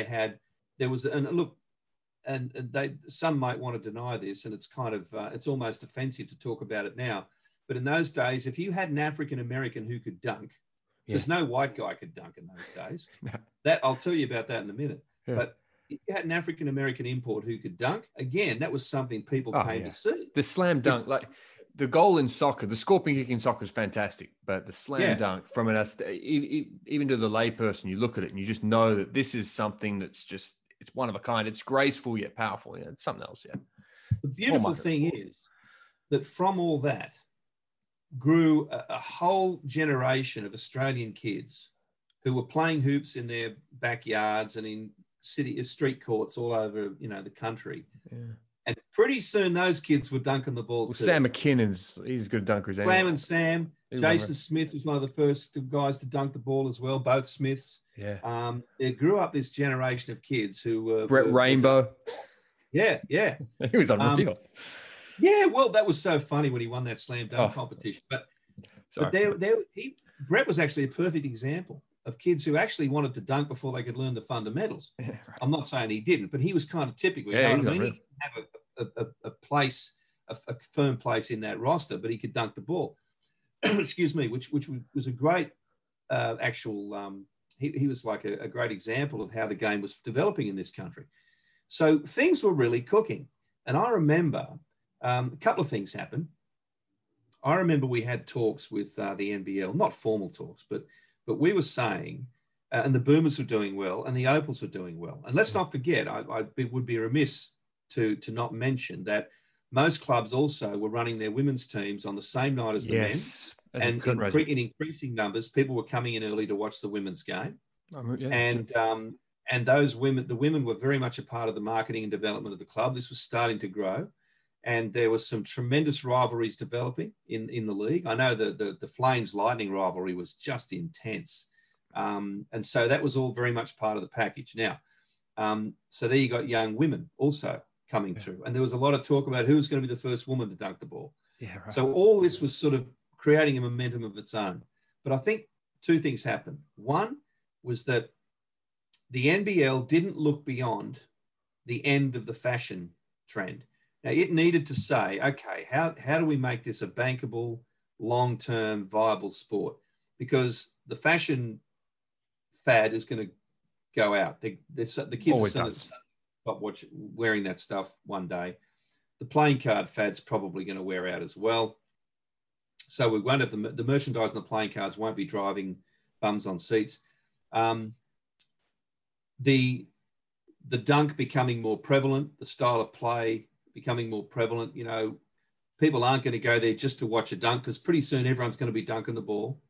some might want to deny this, and it's kind of, it's almost offensive to talk about it now. But in those days, if you had an African-American who could dunk, there's no white guy could dunk in those days. That I'll tell you about that in a minute. Yeah. But if you had an African-American import who could dunk, again, that was something people came to see. The slam dunk, like the goal in soccer, the scorpion kick in soccer is fantastic, but the slam dunk from even to the layperson, you look at it and you just know that this is something that's just, it's one of a kind. It's graceful yet powerful. Yeah, it's something else. Yeah. The beautiful thing is that from all that grew a whole generation of Australian kids who were playing hoops in their backyards and in street courts all over, the country. Yeah. And pretty soon those kids were dunking the ball too. Sam McKinnon's, he's good dunkers. Slam and Sam. Jason Smith was one of the first guys to dunk the ball as well, both Smiths. Yeah. There grew up this generation of kids who were... Brett Rainbow. Yeah. He was unreal. Well, that was so funny when he won that slam dunk competition. But Brett was actually a perfect example of kids who actually wanted to dunk before they could learn the fundamentals. Yeah, right. I'm not saying he didn't, but he was kind of typical. Yeah, He didn't have a place, a firm place in that roster, but he could dunk the ball. Excuse me, which was a great actual. He was like a great example of how the game was developing in this country. So things were really cooking, and I remember a couple of things happened. I remember we had talks with the NBL, not formal talks, but we were saying, and the Boomers were doing well, and the Opals were doing well. And let's not forget, I would be remiss to not mention that most clubs also were running their women's teams on the same night as the men. And in increasing numbers, people were coming in early to watch the women's game. And those women, the women were very much a part of the marketing and development of the club. This was starting to grow. And there was some tremendous rivalries developing in the league. I know the Flames Lightning rivalry was just intense. And so that was all very much part of the package. Now, So there you got young women also coming through. And there was a lot of talk about who was going to be the first woman to dunk the ball. Yeah, right. So all this was sort of creating a momentum of its own. But I think two things happened. One was that the NBL didn't look beyond the end of the fashion trend. Now, it needed to say, okay, how do we make this a bankable, long-term, viable sport? Because the fashion fad is going to go out. The kids Always are going to stop wearing that stuff one day. The playing card fad's probably going to wear out as well. So we won't have the merchandise and the playing cards won't be driving bums on seats. The dunk becoming more prevalent, the style of play becoming more prevalent. You know, people aren't going to go there just to watch a dunk because pretty soon everyone's going to be dunking the ball.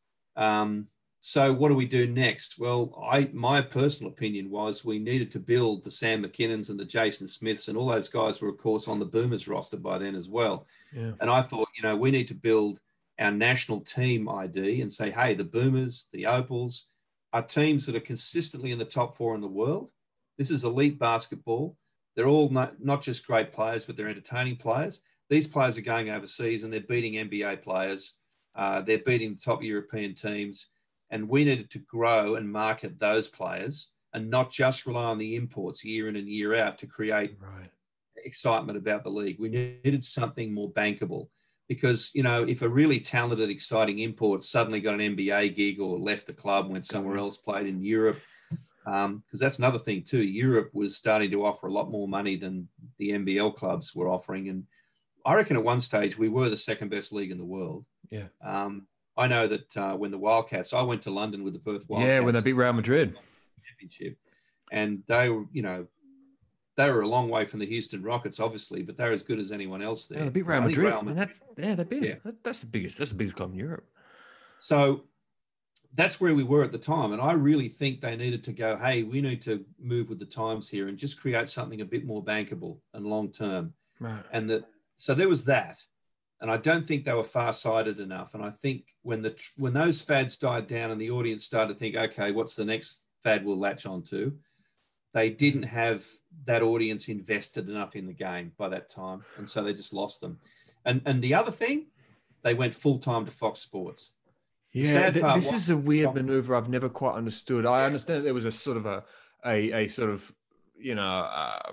So what do we do next? Well, my personal opinion was we needed to build the Sam McKinnons and the Jason Smiths, and all those guys were, of course, on the Boomers roster by then as well. Yeah. And I thought, you know, we need to build our national team ID and say, hey, the Boomers, the Opals are teams that are consistently in the top 4 in the world. This is elite basketball. They're all not just great players, but they're entertaining players. These players are going overseas and they're beating NBA players. They're beating the top European teams. And we needed to grow and market those players and not just rely on the imports year in and year out to create excitement about the league. We needed something more bankable because, you know, if a really talented, exciting import suddenly got an NBA gig or left the club, went somewhere else, played in Europe, because that's another thing too. Europe was starting to offer a lot more money than the NBL clubs were offering. And I reckon at one stage we were the second best league in the world. Yeah. I know that when the Wildcats, I went to London with the Perth Wildcats. Yeah, when they beat Real Madrid. Championship. And they were, you know, they were a long way from the Houston Rockets, obviously, but they're as good as anyone else there. Yeah, they beat Real Madrid. They beat them. That's the biggest club in Europe. So that's where we were at the time. And I really think they needed to go, hey, we need to move with the times here and just create something a bit more bankable and long-term. Right. And so there was that. And I don't think they were far-sighted enough. And I think when those fads died down and the audience started to think, okay, what's the next fad we'll latch onto? They didn't have that audience invested enough in the game by that time. And so they just lost them. And the other thing, they went full-time to Fox Sports. Yeah, this is a weird maneuver I've never quite understood. I understand that there was a sort of a sort of, you know,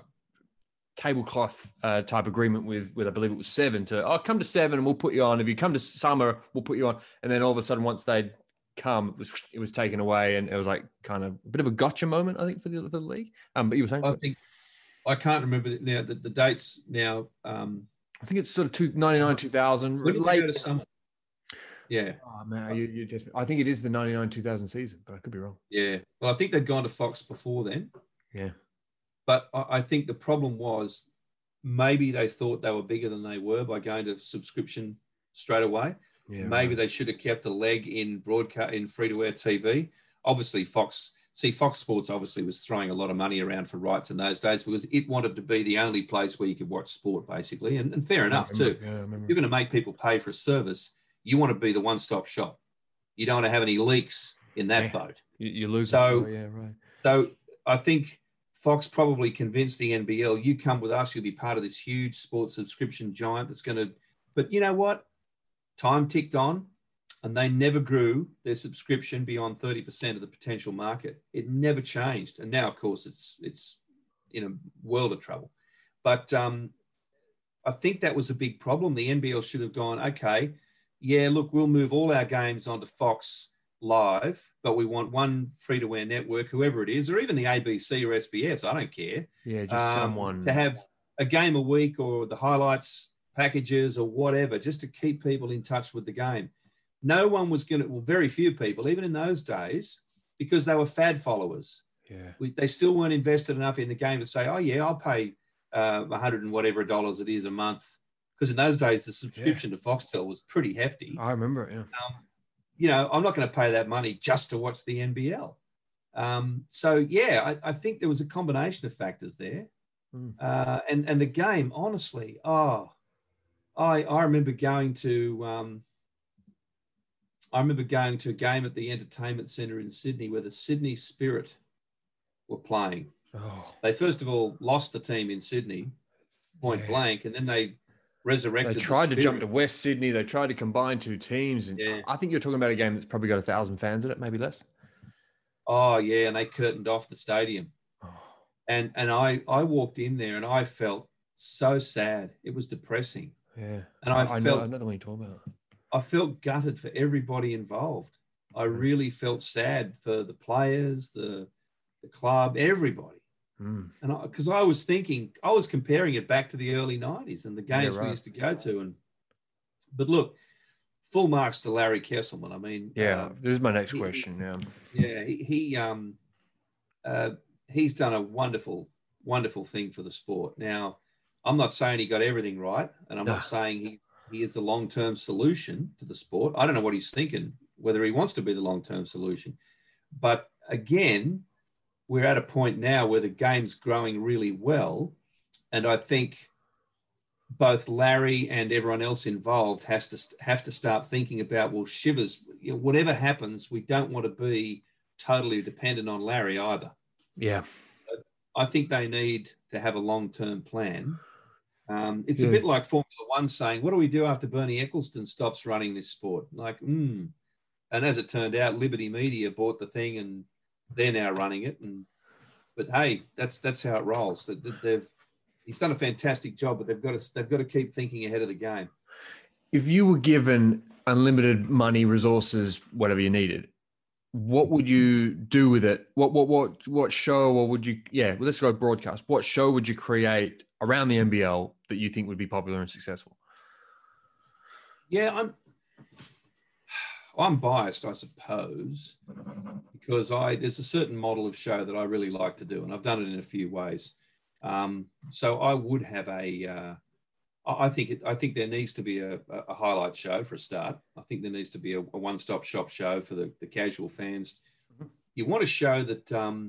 tablecloth type agreement with I believe it was Seven to come to Seven and we'll put you on. If you come to Summer, we'll put you on. And then all of a sudden, once they'd come, it was taken away, and it was like kind of a bit of a gotcha moment, I think, for the league. But you were saying, I can't remember now the dates now. I think it's sort of 99, 2000. Late to Summer. Yeah. Oh man, you just, I think it is the 99, 2000 season, but I could be wrong. Yeah. Well, I think they'd gone to Fox before then. Yeah. But I think the problem was maybe they thought they were bigger than they were by going to subscription straight away. Yeah, maybe they should have kept a leg in broadcast in free-to-air TV. Obviously, Fox Sports obviously was throwing a lot of money around for rights in those days because it wanted to be the only place where you could watch sport, basically. And fair enough, too. Yeah, you're going to make people pay for a service. You want to be the one-stop shop. You don't want to have any leaks in that boat. You lose. So, yeah, right. So I think Fox probably convinced the NBL, you come with us, you'll be part of this huge sports subscription giant that's going to, but you know what? Time ticked on and they never grew their subscription beyond 30% of the potential market. It never changed. And now, of course, it's in a world of trouble. But I think that was a big problem. The NBL should have gone, okay, yeah, look, we'll move all our games onto Fox Live, but we want one free-to-air network, whoever it is, or even the ABC or SBS, I don't care. Yeah, just someone. To have a game a week or the highlights packages or whatever, just to keep people in touch with the game. No one was going to, well, very few people, even in those days, because they were fad followers. Yeah. They still weren't invested enough in the game to say, oh, yeah, I'll pay $100 and whatever dollars it is a month. Because in those days, the subscription to Foxtel was pretty hefty. I remember it, yeah. You know, I'm not going to pay that money just to watch the NBL. So, yeah, I think there was a combination of factors there. And the game, honestly, I remember going to a game at the Entertainment Centre in Sydney where the Sydney Spirit were playing. Oh, They first of all lost the team in Sydney, point blank, and then they resurrected. they tried the to jump to spirit. West Sydney. They tried to combine two teams. And Yeah. I think you're talking about a game that's probably got 1,000 fans in it, maybe less. Oh yeah, and they curtained off the stadium. Oh, And I walked in there and I felt so sad. It was depressing. yeah. And I know felt the one you're talking about. I felt gutted for everybody involved. I really felt sad for the players, the club, everybody. Mm. And because I was thinking, I was comparing it back to the early 90s and the games right. we used to go to. But look, full marks to Larry Kesselman. I mean, Yeah, this is my next question. He's done a wonderful, wonderful thing for the sport. Now, I'm not saying he got everything right, and I'm not saying he is the long-term solution to the sport. I don't know what he's thinking, whether he wants to be the long-term solution. But again, we're at a point now where the game's growing really well, and I think both Larry and everyone else involved have to start thinking about, well, shivers, whatever happens, we don't want to be totally dependent on Larry either. Yeah. So I think they need to have a long-term plan. It's a bit like Formula One saying, what do we do after Bernie Ecclestone stops running this sport? And as it turned out, Liberty Media bought the thing and they're now running it. But hey, that's how it rolls. He's done a fantastic job, but they've got to keep thinking ahead of the game. If you were given unlimited money, resources, whatever you needed, what would you do with it? What show, or would you? Yeah, well, let's go broadcast. What show would you create around the NBL that you think would be popular and successful? Yeah, I'm biased, I suppose, because there's a certain model of show that I really like to do, and I've done it in a few ways. So I would have I think there needs to be a highlight show for a start. I think there needs to be a one-stop shop show for the casual fans. You want to show that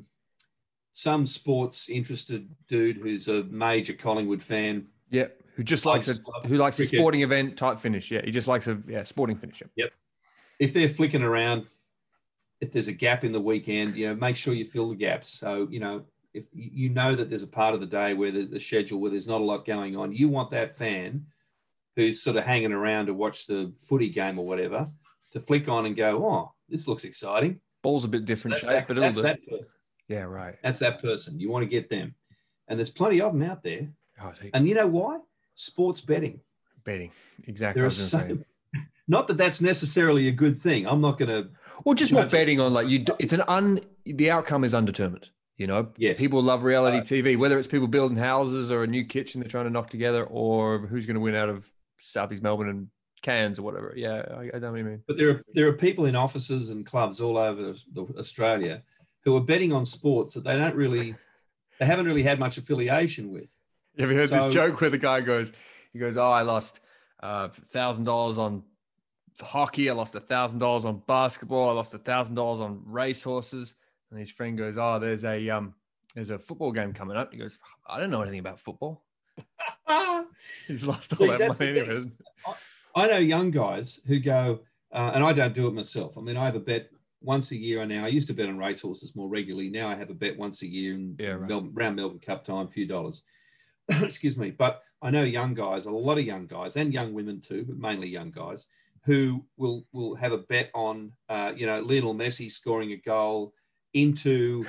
some sports interested dude who's a major Collingwood fan. Yeah, who likes a sporting event type finish. Yeah, he just likes a sporting finish. Yep. If they're flicking around, if there's a gap in the weekend, make sure you fill the gaps. So, if you know that there's a part of the day where the schedule where there's not a lot going on, you want that fan who's sort of hanging around to watch the footy game or whatever to flick on and go, oh, this looks exciting. Ball's a bit different shape, but that's that person. Yeah, right. That's that person. You want to get them. And there's plenty of them out there. Oh, and you know why? Sports betting. Betting. Exactly. Not that that's necessarily a good thing. I'm not going to. Well, just more betting on the outcome is undetermined. Yes. People love reality TV, whether it's people building houses or a new kitchen they're trying to knock together, or who's going to win out of Southeast Melbourne and Cairns or whatever. Yeah, I know what you mean. But there are people in offices and clubs all over Australia who are betting on sports that they haven't really had much affiliation with. Have you heard this joke where the guy goes, oh, I lost $1,000 on hockey, I lost $1,000 on basketball, I lost $1,000 on racehorses. And his friend goes, oh, there's a football game coming up. He goes, I don't know anything about football. He's lost all that money anyway. I know young guys who go, and I don't do it myself. I mean, I have a bet once a year now. I used to bet on racehorses more regularly. Now I have a bet once a year around Melbourne Cup time, a few dollars. Excuse me. But I know young guys, a lot of young guys, and young women too, but mainly young guys, who will have a bet on, Lionel Messi scoring a goal, into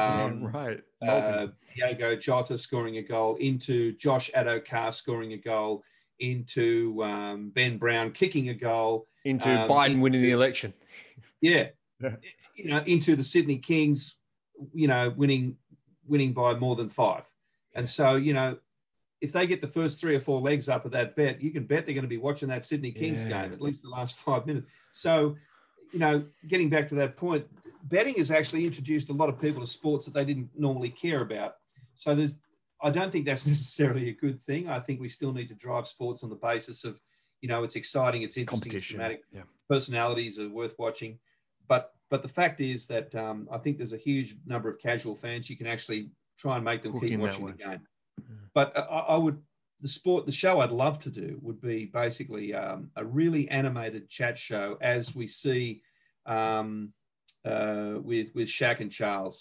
Diego Jota scoring a goal, into Josh Adokar scoring a goal, into Ben Brown kicking a goal, into Biden winning the election. Yeah. Into the Sydney Kings, winning by more than 5. And so, if they get the first 3 or 4 legs up of that bet, you can bet they're going to be watching that Sydney Kings game, at least the last 5 minutes. So, getting back to that point, betting has actually introduced a lot of people to sports that they didn't normally care about. So I don't think that's necessarily a good thing. I think we still need to drive sports on the basis of, it's exciting, it's interesting, it's dramatic, personalities are worth watching. But the fact is that I think there's a huge number of casual fans. You can actually try and make them keep watching the game. Yeah. But the show I'd love to do would be basically a really animated chat show as we see with Shaq and Charles.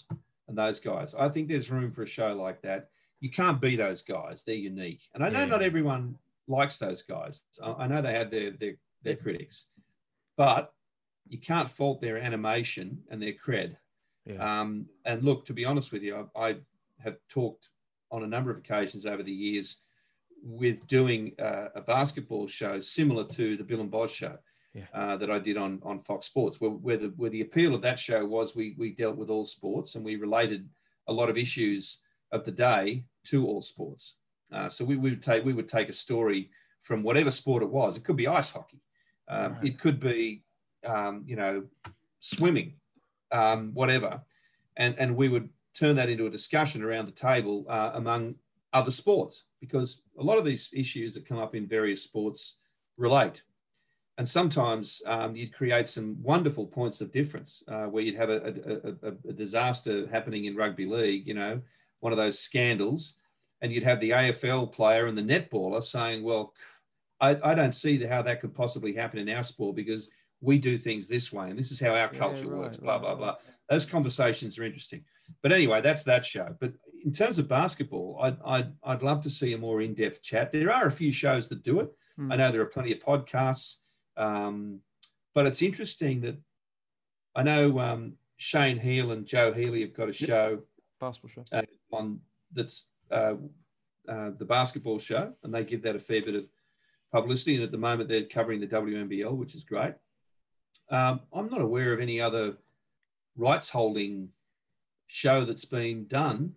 and those guys. I think there's room for a show like that. You can't be those guys. They're unique. And I know not everyone likes those guys. I know they have their critics, but you can't fault their animation and their cred. Yeah. And look, to be honest with you, I have talked on a number of occasions over the years with doing a basketball show similar to the Bill and Boz show that I did on Fox Sports, where the appeal of that show was we dealt with all sports and we related a lot of issues of the day to all sports. So we would take a story from whatever sport it was. It could be ice hockey. It could be, swimming, whatever. And we would turn that into a discussion around the table among other sports, because a lot of these issues that come up in various sports relate. And sometimes you'd create some wonderful points of difference where you'd have a disaster happening in rugby league, one of those scandals, and you'd have the AFL player and the netballer saying, well, I don't see how that could possibly happen in our sport because we do things this way and this is how our culture works, blah, blah, blah. Those conversations are interesting. But anyway, that's that show. But in terms of basketball, I'd love to see a more in-depth chat. There are a few shows that do it. I know there are plenty of podcasts. But it's interesting that I know Shane Heal and Joe Healy have got a show, basketball show on that's the basketball show, and they give that a fair bit of publicity. And at the moment, they're covering the WNBL, which is great. I'm not aware of any other rights holding show that's been done,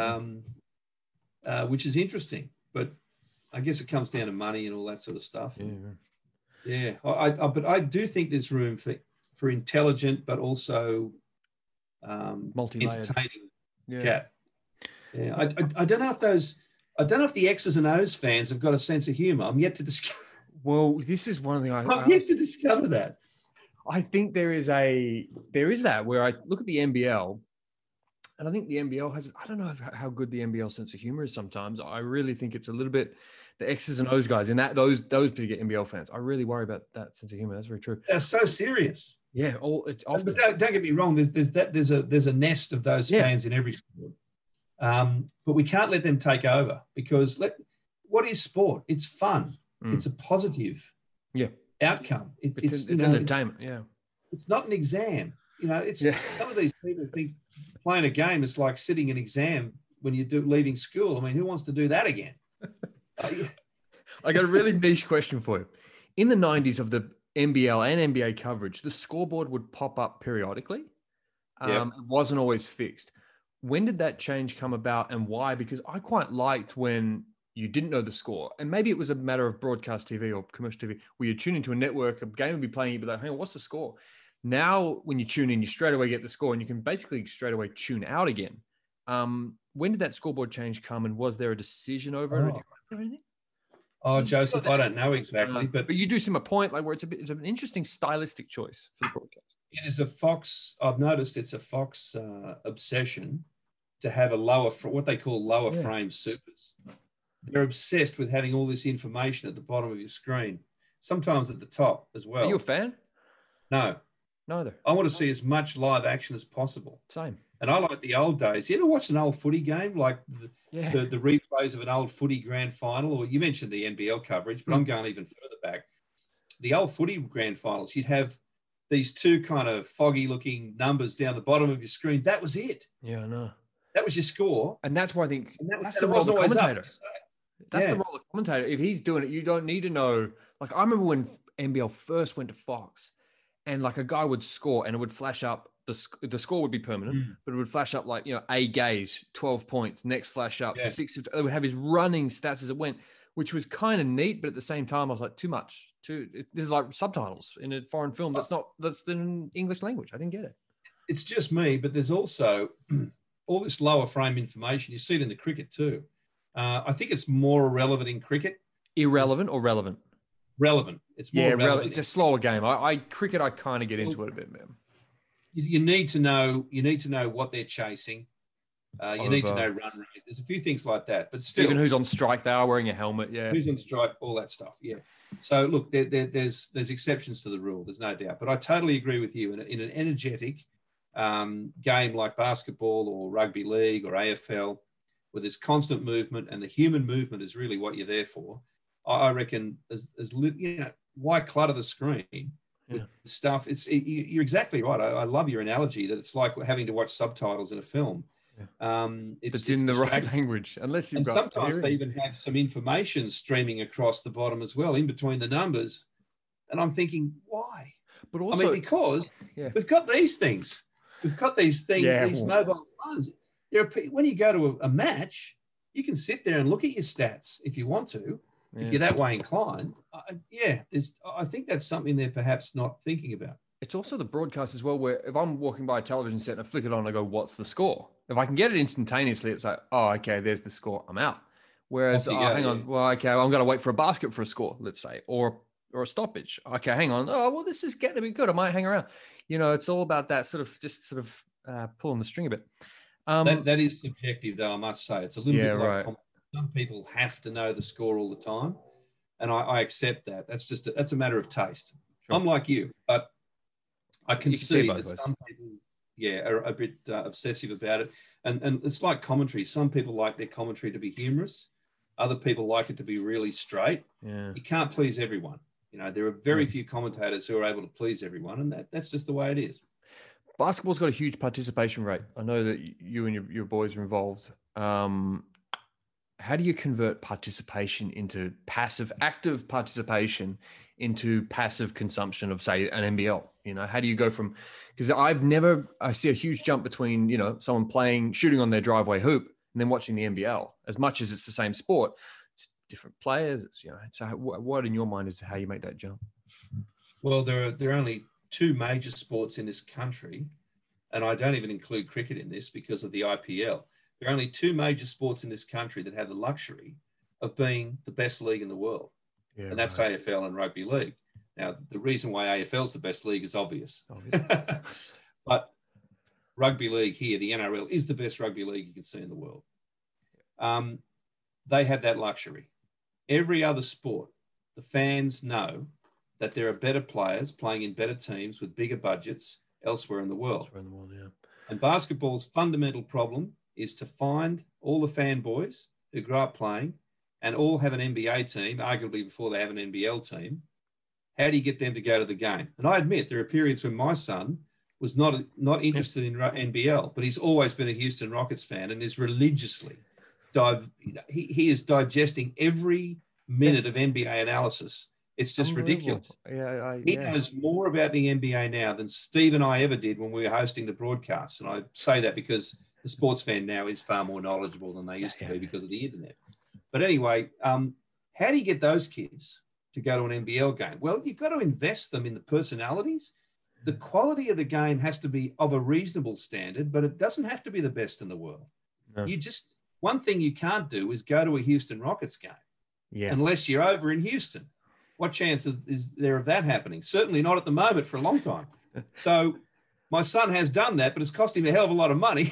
which is interesting. But I guess it comes down to money and all that sort of stuff. Yeah, but I do think there's room for intelligent, but also entertaining chat. Yeah, I don't know if the X's and O's fans have got a sense of humour. I'm yet to discover. Well, this is one thing I'm yet to discover that. I think there is that where I look at the NBL, and I think the NBL has. I don't know how good the NBL sense of humour is. Sometimes I really think it's a little bit. The X's and O's guys in that those particular NBL fans, I really worry about that sense of humor. That's very true. They're so serious. Yeah, but don't get me wrong. There's a nest of those fans in every sport, but we can't let them take over because what is sport? It's fun. It's a positive outcome. It's entertainment. Yeah, it's not an exam. Some of these people think playing a game is like sitting an exam when you're leaving school. I mean, who wants to do that again? I got a really niche question for you. In the 90s of the NBL and NBA coverage, the scoreboard would pop up periodically. It wasn't always fixed. When did that change come about and why? Because I quite liked when you didn't know the score. And maybe it was a matter of broadcast TV or commercial TV where you tune into a network, a game would be playing, you'd be like, hey, what's the score? Now, when you tune in, you straight away get the score and you can basically straight away tune out again. When did that scoreboard change come and was there a decision over it? Or anything? Oh, Joseph, I don't know exactly, but you do seem a point like where it's an interesting stylistic choice for the broadcast. It is a Fox. I've noticed it's a Fox obsession to have what they call lower frame supers. They're obsessed with having all this information at the bottom of your screen, sometimes at the top as well. Are you a fan? No, neither. I want to see as much live action as possible. Same. And I like the old days. You ever watch an old footy game, like the replays of an old footy grand final? Or you mentioned the NBL coverage, but I'm going even further back. The old footy grand finals, you'd have these two kind of foggy-looking numbers down the bottom of your screen. That was it. Yeah, I know. That was your score. And that's why I think that's the role of the commentator. That's the role of the commentator. If he's doing it, you don't need to know. Like, I remember when NBL first went to Fox, and like a guy would score and it would flash up. The score would be permanent, but it would flash up like, A Gaze, 12 points, next flash up, 6. It would have his running stats as it went, which was kind of neat. But at the same time, I was like, too much. This is like subtitles in a foreign film. That's in English language. I didn't get it. It's just me, but there's also all this lower frame information. You see it in the cricket too. I think it's more relevant in cricket. Irrelevant or relevant? Relevant. It's more relevant. It's a slower game. Cricket, I kind of get into it a bit, man. You need to know what they're chasing. You need to know run rate. There's a few things like that, but still, even who's on strike, they are wearing a helmet. Yeah, who's on strike, all that stuff. Yeah. So look, there's exceptions to the rule. There's no doubt, but I totally agree with you. In an energetic, game like basketball or rugby league or AFL, where there's constant movement and the human movement is really what you're there for. I reckon, why clutter the screen with stuff? You're exactly right. I love your analogy that it's like having to watch subtitles in a film. It's in the right language, unless you've got. Sometimes they even have some information streaming across the bottom as well, in between the numbers. And I'm thinking, why? But also, because we've got these things. We've got these things, these mobile phones. When you go to a match, you can sit there and look at your stats if you want to, if you're that way inclined. I think that's something they're perhaps not thinking about. It's also the broadcast as well, where if I'm walking by a television set and I flick it on, I go, what's the score? If I can get it instantaneously, it's like, oh, okay, there's the score. I'm out. Whereas, hang on. Well, okay, I'm going to wait for a basket for a score, let's say, or a stoppage. Okay, hang on. Oh, well, this is getting to be good. I might hang around. It's all about that sort of pulling the string a bit. That is subjective, though, I must say. It's a little bit like some people have to know the score all the time, and I accept that. That's a matter of taste. Sure. I'm like you, but I can see that some people, are a bit obsessive about it. And it's like commentary. Some people like their commentary to be humorous. Other people like it to be really straight. Yeah. You can't please everyone. There are very few commentators who are able to please everyone, and that's just the way it is. Basketball's got a huge participation rate. I know that you and your boys are involved. How do you convert participation into active participation into passive consumption of, say, an NBL? How do you go from, because I see a huge jump between, someone shooting on their driveway hoop and then watching the NBL. As much as it's the same sport, it's different players. So what in your mind is how you make that jump? Well, there are only two major sports in this country, and I don't even include cricket in this because of the IPL. There are only two major sports in this country that have the luxury of being the best league in the world, and that's AFL and rugby league. Now, the reason why AFL is the best league is obvious. But rugby league here, the NRL, is the best rugby league you can see in the world. They have that luxury. Every other sport, the fans know that there are better players playing in better teams with bigger budgets elsewhere in the world. And basketball's fundamental problem is to find all the fanboys who grew up playing and all have an NBA team, arguably before they have an NBL team. How do you get them to go to the game? And I admit there are periods when my son was not interested in NBL, but he's always been a Houston Rockets fan and is religiously he is digesting every minute of NBA analysis. It's just ridiculous. He knows more about the NBA now than Steve and I ever did when we were hosting the broadcasts. And I say that because the sports fan now is far more knowledgeable than they used to be because of the internet. But anyway, how do you get those kids to go to an NBL game? Well, you've got to invest them in the personalities. The quality of the game has to be of a reasonable standard, but it doesn't have to be the best in the world. No. One thing you can't do is go to a Houston Rockets game unless you're over in Houston. What chance is there of that happening? Certainly not at the moment for a long time. So my son has done that, but it's cost him a hell of a lot of money.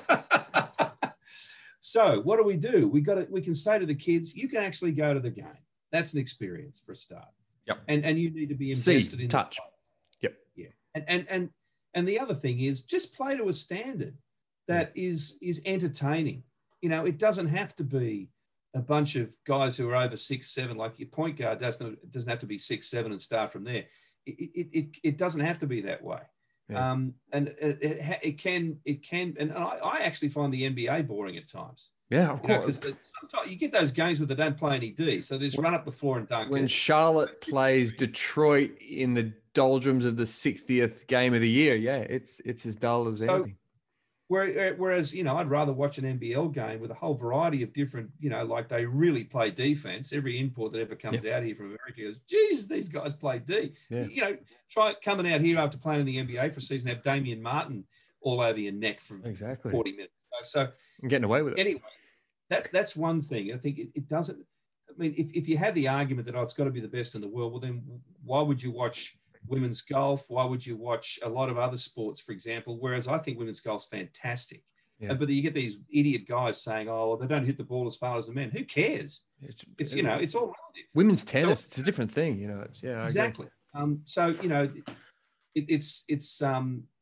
So what do? We can say to the kids, you can actually go to the game. That's an experience for a start. Yep. And you need to be invested in touch. Yep. Yeah. And the other thing is just play to a standard that is entertaining. It doesn't have to be a bunch of guys who are over 6'7", like your point guard doesn't have to be 6'7" and start from there. It doesn't have to be that way. Yeah. And it can, and I actually find the NBA boring at times. Yeah, of course. Because sometimes you get those games where they don't play any D, so they just run up the floor and dunk. When Charlotte plays Detroit in the doldrums of the 60th game of the year, it's as dull as anything. Whereas, I'd rather watch an NBL game with a whole variety of different, like they really play defense. Every import that ever comes out here from America goes, geez, these guys play D. Yeah. Try coming out here after playing in the NBA for a season, have Damian Martin all over your neck for 40 minutes. So I'm getting away with it. Anyway, that's one thing. I think it doesn't. I mean, if you had the argument that it's got to be the best in the world, well, then why would you watch women's golf? Why would you watch a lot of other sports, for example? Whereas I think women's golf's fantastic. Yeah. But you get these idiot guys saying, "Oh, well, they don't hit the ball as far as the men." Who cares? It's it's all relative. Women's tennis, it's a different thing. Exactly. So it's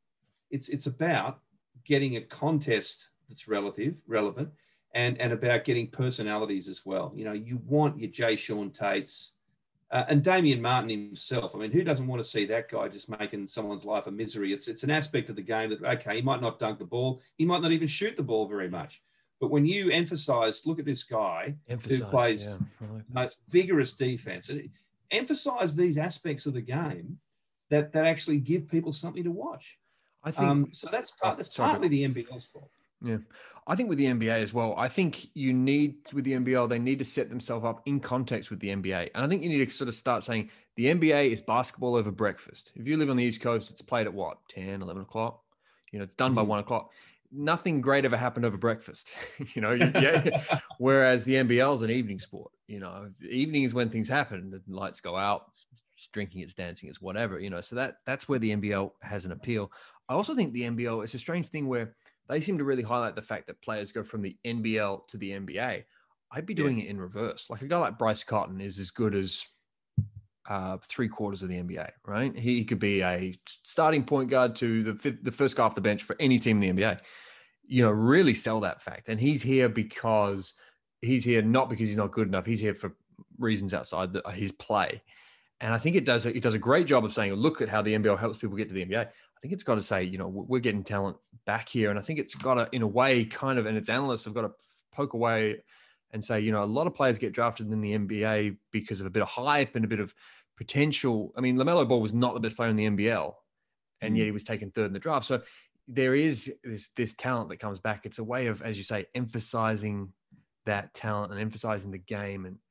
it's about getting a contest that's relevant, and about getting personalities as well. You know, you want your Jay Sean Tates and Damian Martin himself. I mean, who doesn't want to see that guy just making someone's life a misery? It's an aspect of the game that, okay, he might not dunk the ball, he might not even shoot the ball very much. But when you emphasize, look at this guy who plays most vigorous defense, and emphasize these aspects of the game that actually give people something to watch. I think so. That's partly the NBL's fault. Yeah. I think with the NBA as well, I think with the NBL, they need to set themselves up in context with the NBA. And I think you need to sort of start saying the NBA is basketball over breakfast. If you live on the East Coast, it's played at what, 10, 11 o'clock? You know, it's done by 1 o'clock. Nothing great ever happened over breakfast, you know. Yeah. Whereas the NBL is an evening sport. You know, the evening is when things happen. The lights go out, it's drinking, it's dancing, it's whatever. You know, so that's where the NBL has an appeal. I also think the NBL is a strange thing where they seem to really highlight the fact that players go from the NBL to the NBA. I'd be doing it in reverse. Like a guy like Bryce Cotton is as good as 3/4 of the NBA, right? He could be a starting point guard to the first guy off the bench for any team in the NBA. You know, really sell that fact. And he's here because he's here not because he's not good enough. He's here for reasons outside his play. And I think it does a great job of saying, look at how the NBL helps people get to the NBA. I think it's got to say, you know, we're getting talent back here. And I think it's got to, in a way, kind of, and its analysts have got to poke away and say, you know, a lot of players get drafted in the NBA because of a bit of hype and a bit of potential. I mean, LaMelo Ball was not the best player in the NBL, and yet he was taken third in the draft. So there is this talent that comes back. It's a way of, as you say, emphasizing that talent and emphasizing the game. And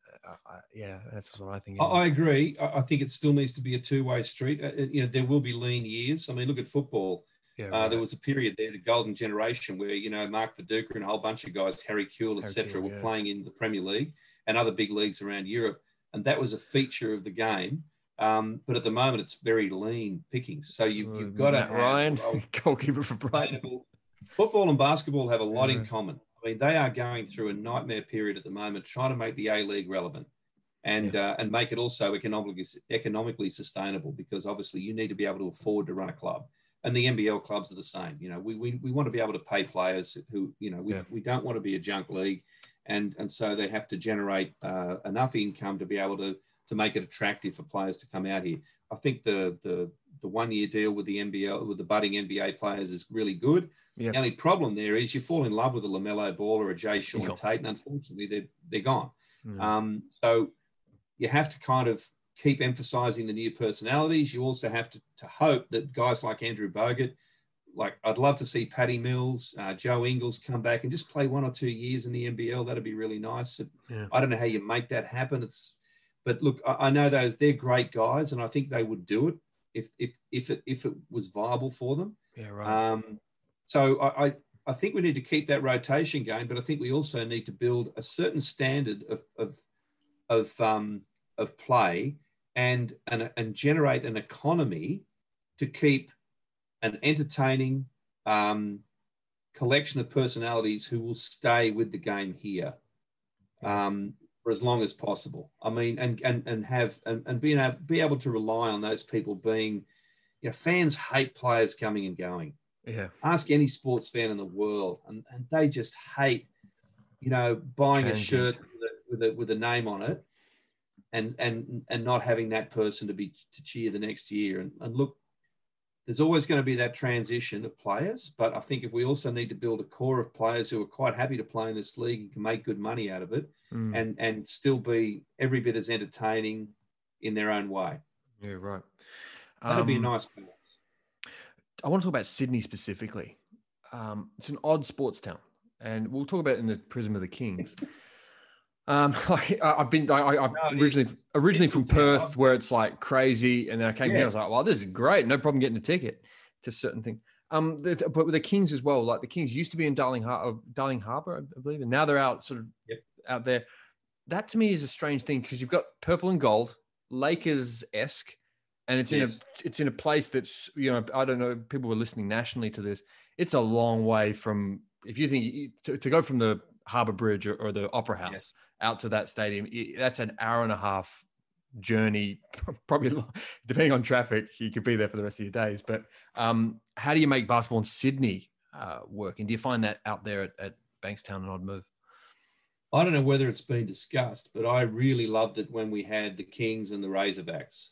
that's what I think. I agree. I think it still needs to be a two-way street. You know, there will be lean years. I mean, look at football. Yeah, right. There was a period there, the golden generation, where, you know, Mark Viduka and a whole bunch of guys, Harry Kuehl, etc., were playing in the Premier League and other big leagues around Europe. And that was a feature of the game. But at the moment, it's very lean pickings. So you've got to have Ryan, goalkeeper for Brighton. Football and basketball have a lot in common. I mean, they are going through a nightmare period at the moment, trying to make the A-League relevant and make it also economically sustainable, because obviously you need to be able to afford to run a club. And the NBL clubs are the same. You know, we want to be able to pay players who, you know, we don't want to be a junk league. And so they have to generate enough income to be able to make it attractive for players to come out here. I think the 1 year deal with the NBL, with the budding NBA players, is really good. Yep. The only problem there is you fall in love with a LaMelo Ball or a Jay Sean Tate, and unfortunately they're gone. So you have to kind of keep emphasizing the new personalities. You also have to hope that guys like Andrew Bogut, like I'd love to see Patty Mills, Joe Ingles come back and just play 1 or 2 years in the NBL. That'd be really nice. I don't know how you make that happen. But look, I know they're great guys, and I think they would do it if it was viable for them. Yeah, right. So I think we need to keep that rotation going, but I think we also need to build a certain standard of play and generate an economy to keep an entertaining collection of personalities who will stay with the game here. For as long as possible. I mean, and be able to rely on those people being, you know, fans hate players coming and going. Yeah. Ask any sports fan in the world, and they just hate, you know, buying a shirt with a name on it, and not having that person to cheer the next year. And look, there's always going to be that transition of players, but I think if we also need to build a core of players who are quite happy to play in this league and can make good money out of it, and still be every bit as entertaining in their own way. Yeah, right. That'd be a nice balance. I want to talk about Sydney specifically. It's an odd sports town, and we'll talk about it in the prism of the Kings. I'm originally from Perth, where it's like crazy, and then I came here. I was like, "Well, this is great. No problem getting a ticket to certain things." But with the Kings as well, like the Kings used to be in Darling Harbour, I believe, and now they're out out there. That to me is a strange thing, because you've got purple and gold, Lakers-esque, and it's in a place that's, you know, I don't know, people were listening nationally to this. It's a long way from, if you think to go from the Harbour Bridge or the Opera House out to that stadium, that's an hour and a half journey, probably depending on traffic, you could be there for the rest of your days. But how do you make basketball in Sydney work? And do you find that out there at Bankstown an odd move? I don't know whether it's been discussed, but I really loved it when we had the Kings and the Razorbacks.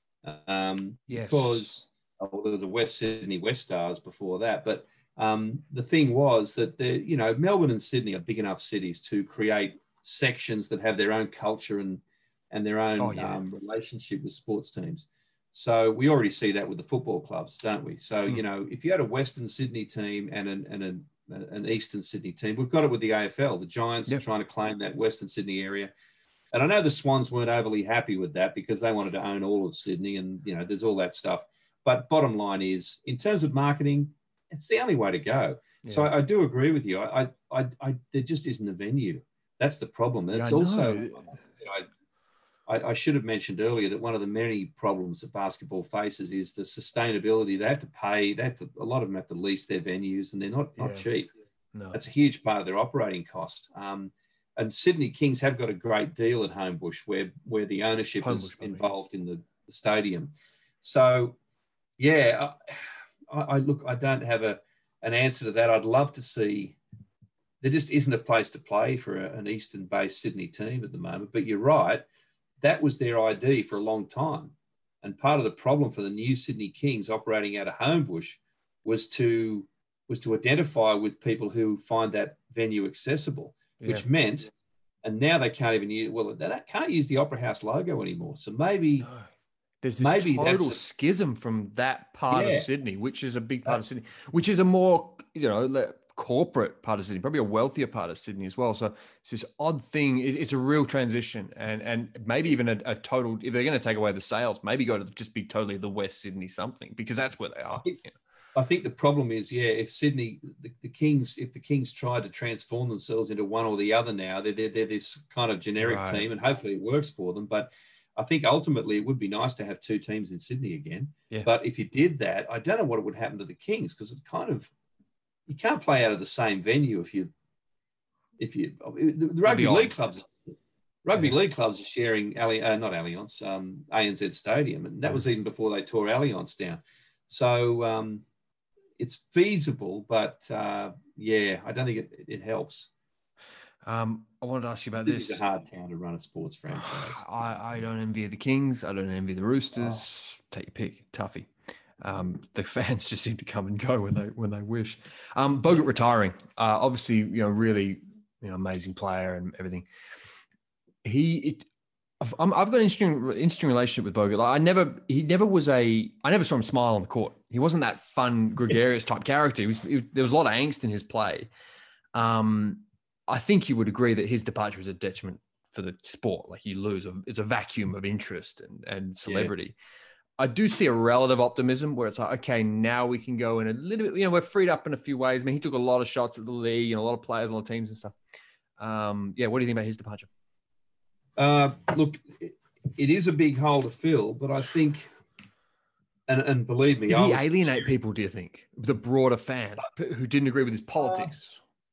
Yes. Because there was a West Sydney West Stars before that. But the thing was that, Melbourne and Sydney are big enough cities to create sections that have their own culture and their own relationship with sports teams. So we already see that with the football clubs, don't we? So, if you had a Western Sydney team and an Eastern Sydney team, we've got it with the AFL. The Giants are trying to claim that Western Sydney area. And I know the Swans weren't overly happy with that because they wanted to own all of Sydney and, there's all that stuff. But bottom line is, in terms of marketing, it's the only way to go. Yeah. So I do agree with you. There just isn't a venue. That's the problem. And it's also, I should have mentioned earlier that one of the many problems that basketball faces is the sustainability. They have to pay. A lot of them have to lease their venues, and they're not cheap. No. That's a huge part of their operating cost. And Sydney Kings have got a great deal at Homebush, where the ownership is involved in the stadium. So, yeah, I don't have an answer to that. I'd love to see. There just isn't a place to play for an Eastern-based Sydney team at the moment. But you're right. That was their ID for a long time. And part of the problem for the new Sydney Kings operating out of Homebush was to identify with people who find that venue accessible, which meant, and now they can't even use, they can't use the Opera House logo anymore. So maybe there's this total schism from that part of Sydney, which is a big part of Sydney, which is a more, corporate part of Sydney, probably a wealthier part of Sydney as well. So it's this odd thing. It's a real transition, and maybe even a total. If they're going to take away the sales, maybe go to just be totally the West Sydney something, because that's where they are. I think the problem is, if Sydney, the Kings, if the Kings tried to transform themselves into one or the other now, they're this kind of generic team, and hopefully it works for them. But I think ultimately it would be nice to have two teams in Sydney again. Yeah. But if you did that, I don't know what would happen to the Kings, because it's kind of, you can't play out of the same venue if you the rugby league clubs are sharing not Allianz, ANZ Stadium, and that was even before they tore Allianz down. So it's feasible, but I don't think it helps. I wanted to ask you about this. It's a hard town to run a sports franchise. I don't envy the Kings. I don't envy the Roosters. Take your pick, toughie. The fans just seem to come and go when they wish. Bogut retiring, obviously, really, amazing player and everything. I've got an interesting relationship with Bogut. Like, I never saw him smile on the court. He wasn't that fun, gregarious type character. There was a lot of angst in his play. I think you would agree that his departure is a detriment for the sport. Like, you lose, it's a vacuum of interest and celebrity. Yeah. I do see a relative optimism where it's like, okay, now we can go in a little bit, we're freed up in a few ways. I mean, he took a lot of shots at the league and a lot of players on the teams and stuff. What do you think about his departure? Look, it is a big hole to fill, but I think, and believe me, did he alienate people, do you think? The broader fan who didn't agree with his politics?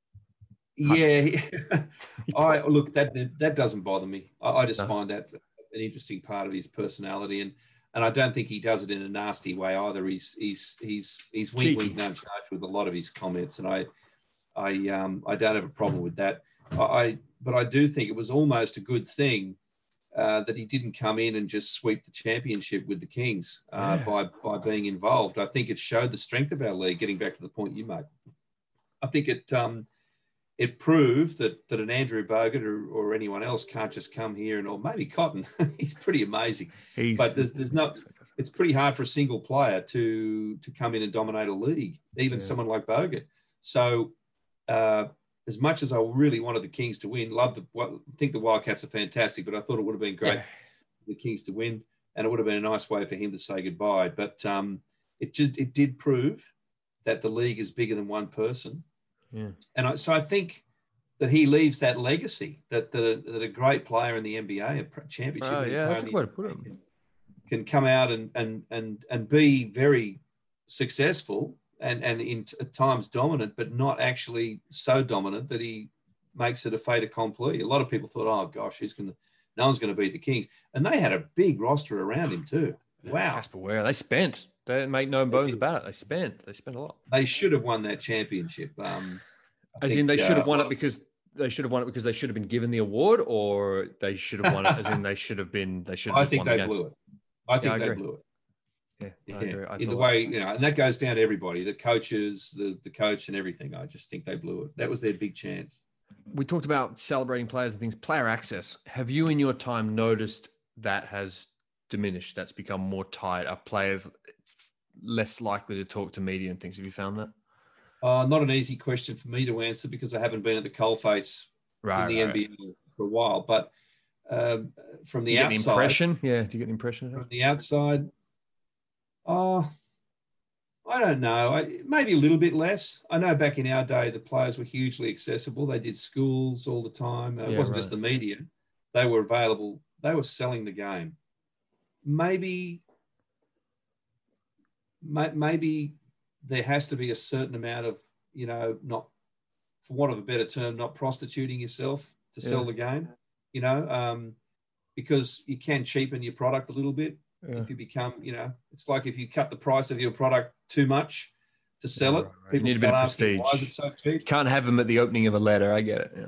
That doesn't bother me. I just find that an interesting part of his personality, and I don't think he does it in a nasty way either. He's wink, nudge with a lot of his comments, and I don't have a problem with that. But I do think it was almost a good thing that he didn't come in and just sweep the championship with the Kings by being involved. I think it showed the strength of our league. Getting back to the point you made, I think it proved that an Andrew Bogut or anyone else can't just come here or maybe Cotton. He's pretty amazing. But it's pretty hard for a single player to come in and dominate a league, even someone like Bogut. So as much as I really wanted the Kings to win, think the Wildcats are fantastic, but I thought it would have been great for the Kings to win, and it would have been a nice way for him to say goodbye. But it did prove that the league is bigger than one person. Yeah. And I think that he leaves that legacy that a great player in the NBA, a championship, that's a good way to put it, can come out and be very successful and at times dominant, but not actually so dominant that he makes it a fait accompli. A lot of people thought, oh gosh, who's going No one's going to beat the Kings. And they had a big roster around him too. Wow. Casper Ware, they spent. They didn't make no bones about it. They spent a lot. They should have won that championship. As in, they should have won it because they should have been given the award, or they should have won it as in they should have been. They should. I think they blew it. I think they blew it. Yeah, I agree. In the way, and that goes down to everybody, the coaches, the coach, and everything. I just think they blew it. That was their big chance. We talked about celebrating players and things. Player access. Have you, in your time, noticed that has diminished? That's become more tight. Are players less likely to talk to media and things? Have you found that? Not an easy question for me to answer because I haven't been at the coalface in the NBL for a while. But from the outside, impression, do you get the impression from the outside? I don't know. Maybe a little bit less. I know back in our day, the players were hugely accessible. They did schools all the time. It wasn't just the media. They were available. They were selling the game. Maybe there has to be a certain amount of, not, for want of a better term, not prostituting yourself to sell the game, because you can cheapen your product a little bit. If you become, it's like if you cut the price of your product too much to sell it, people need a bit of asking, prestige. why is it so cheap? You can't have them at the opening of a letter. I get it.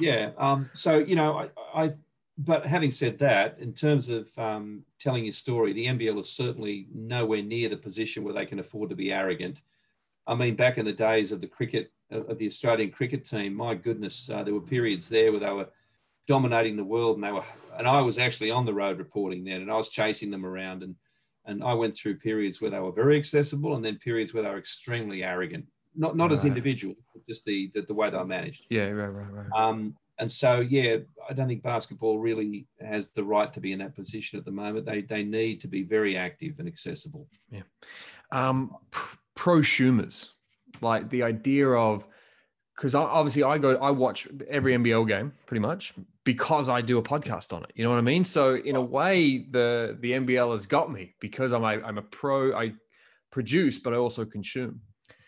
So, but having said that, in terms of telling your story, the NBL is certainly nowhere near the position where they can afford to be arrogant. I mean, back in the days of of the Australian cricket team, my goodness, there were periods there where they were dominating the world, and I was actually on the road reporting then, and I was chasing them around, and I went through periods where they were very accessible, and then periods where they were extremely arrogant, not as individuals, but just the way they were managed. Yeah, right. And so, I don't think basketball really has the right to be in that position at the moment. They need to be very active and accessible. Yeah. Prosumers, like the idea of, because obviously I watch every NBL game pretty much because I do a podcast on it. You know what I mean? So in a way, the NBL has got me because I'm a pro. I produce, but I also consume.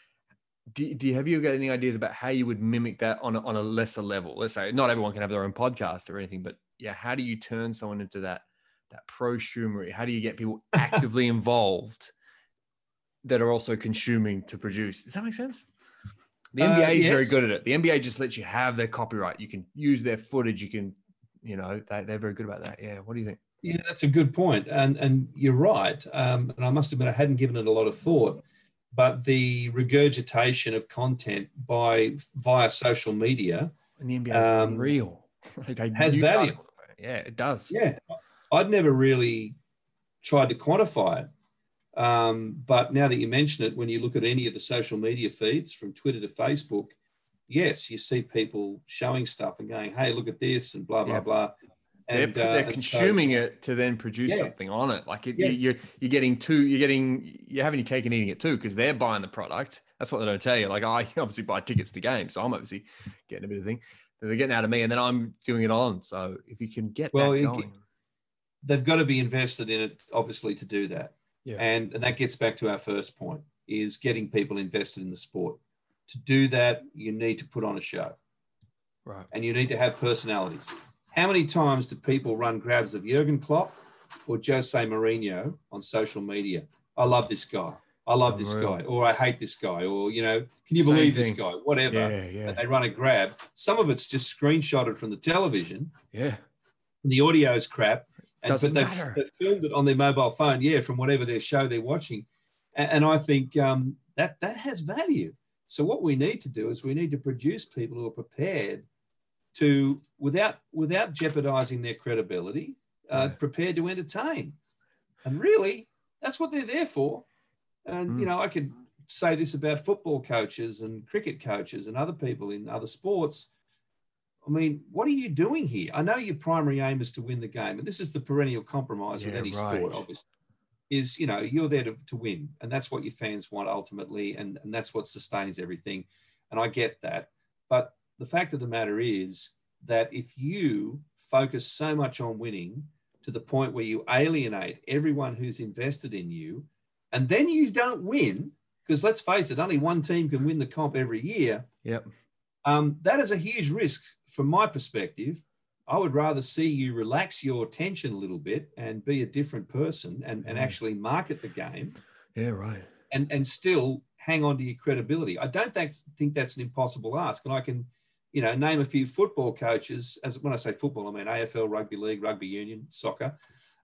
Have you got any ideas about how you would mimic that on a lesser level? Let's say not everyone can have their own podcast or anything, but how do you turn someone into that prosumery? How do you get people actively involved that are also consuming to produce? Does that make sense? The NBA is very good at it. The NBA just lets you have their copyright. You can use their footage. You can, they're very good about that. Yeah. What do you think? Yeah, that's a good point. And you're right. And I must admit, I hadn't given it a lot of thought, but the regurgitation of content via social media. And the NBA is real. Has value. Yeah, it does. Yeah. I'd never really tried to quantify it. But now that you mention it, when you look at any of the social media feeds from Twitter to Facebook, yes, you see people showing stuff and going, hey, look at this and blah, blah, blah. And they're consuming it to then produce something on it. Like you're having your cake and eating it too, because they're buying the product. That's what they don't tell you. Like I obviously buy tickets to games, so I'm obviously getting a bit of thing. They're getting out of me, and then I'm doing it on. So if you can get that going, they've got to be invested in it, obviously, to do that. Yeah. And that gets back to our first point, is getting people invested in the sport. To do that, you need to put on a show. Right. And you need to have personalities. How many times do people run grabs of Jurgen Klopp or Jose Mourinho on social media? I love this guy. I love this guy. Or I hate this guy. Or, can you believe this guy? Whatever. Yeah. And they run a grab. Some of it's just screenshotted from the television. Yeah. The audio is crap. Doesn't but matter. They've filmed it on their mobile phone, from whatever their show they're watching. And I think that has value. So what we need to do is we need to produce people who are prepared to, without jeopardizing their credibility, prepared to entertain. And really, that's what they're there for. And, I could say this about football coaches and cricket coaches and other people in other sports. I mean, what are you doing here? I know your primary aim is to win the game. And this is the perennial compromise with any sport, obviously, is, you're there to win. And that's what your fans want ultimately. And that's what sustains everything. And I get that. But the fact of the matter is that if you focus so much on winning to the point where you alienate everyone who's invested in you, and then you don't win, because let's face it, only one team can win the comp every year. Yep. That is a huge risk from my perspective, I would rather see you relax your tension a little bit and be a different person and actually market the game. Yeah, right. And still hang on to your credibility. I don't think that's an impossible ask. And I can, name a few football coaches, as when I say football, I mean AFL, rugby league, rugby union, soccer,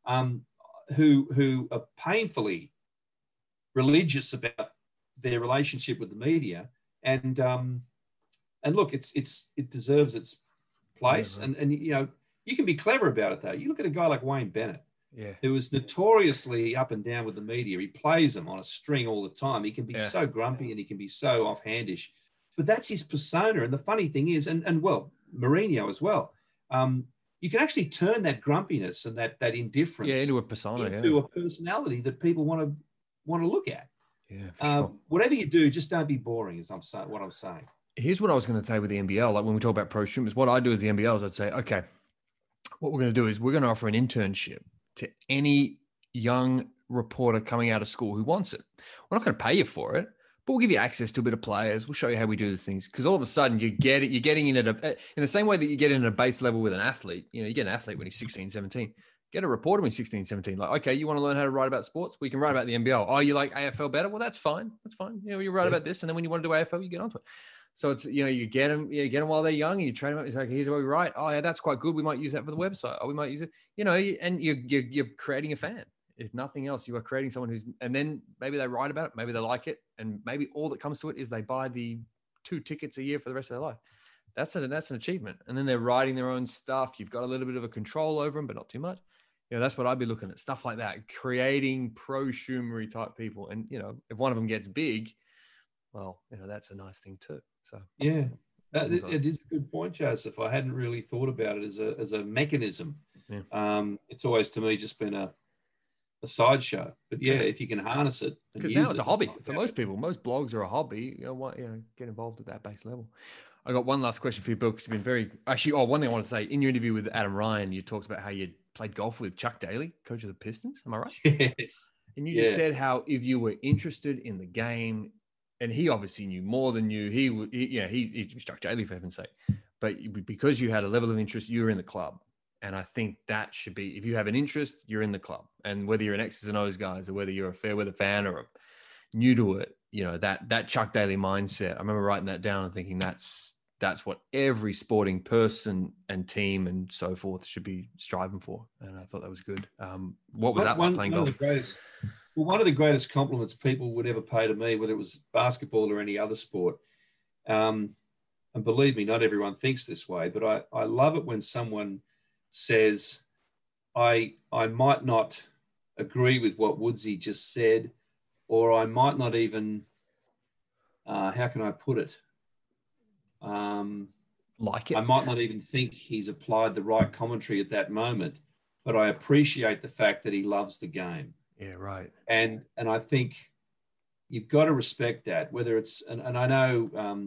who are painfully religious about their relationship with the media. And look, it deserves its place. Yeah, right. And you can be clever about it though. You look at a guy like Wayne Bennett, who is notoriously up and down with the media. He plays them on a string all the time. He can be so grumpy and he can be so offhandish, but that's his persona. And the funny thing is, and well, Mourinho as well, you can actually turn that grumpiness and that indifference into a persona, into a personality that people want to look at. Yeah, for sure. Whatever you do, just don't be boring, is what I'm saying. Here's what I was going to say with the NBL. Like when we talk about pro streamers, what I do with the NBL is I'd say, okay, what we're going to do is we're going to offer an internship to any young reporter coming out of school who wants it. We're not going to pay you for it, but we'll give you access to a bit of players. We'll show you how we do these things. Because all of a sudden you're getting in in the same way that you get in at a base level with an athlete. You get an athlete when he's 16, 17. Get a reporter when he's 16, 17. Like, okay, you want to learn how to write about sports? We can write about the NBL. Oh, you like AFL better? Well, that's fine. That's fine. You write about this. And then when you want to do AFL, you get onto it. So it's, you get them while they're young and you train them up. It's like, here's what we write. Oh yeah, that's quite good. We might use that for the website. Oh, we might use it, and you're creating a fan. If nothing else, you are creating someone and then maybe they write about it. Maybe they like it. And maybe all that comes to it is they buy the 2 tickets a year for the rest of their life. That's an achievement. And then they're writing their own stuff. You've got a little bit of a control over them, but not too much. That's what I'd be looking at, stuff like that, creating pro-shumery type people. And, if one of them gets big, well, that's a nice thing too. So, yeah, it is a good point, Joseph. I hadn't really thought about it as a mechanism. Yeah. It's always to me just been a sideshow. But if you can harness it. Because now it's a hobby for most people. Most blogs are a hobby. Get involved at that base level. I got one last question for you, Bill, because you've been one thing I wanted to say. In your interview with Adam Ryan, you talked about how you played golf with Chuck Daly, coach of the Pistons. Am I right? Yes. And you just said how if you were interested in the game, and he obviously knew more than you, he's Chuck Daly for heaven's sake, but because you had a level of interest, you were in the club. And I think that should be, if you have an interest, you're in the club. And whether you're an X's and O's guys or whether you're a fair weather fan or new to it, that Chuck Daly mindset, I remember writing that down and thinking that's what every sporting person and team and so forth should be striving for. And I thought that was good. What was that like playing golf? One of the greatest compliments people would ever pay to me, whether it was basketball or any other sport, and believe me, not everyone thinks this way, but I love it when someone says, I might not agree with what Woodsy just said, or I might not even, how can I put it? Like it. I might not even think he's applied the right commentary at that moment, but I appreciate the fact that he loves the game. Yeah, right. And I think you've got to respect that, whether it's, and I know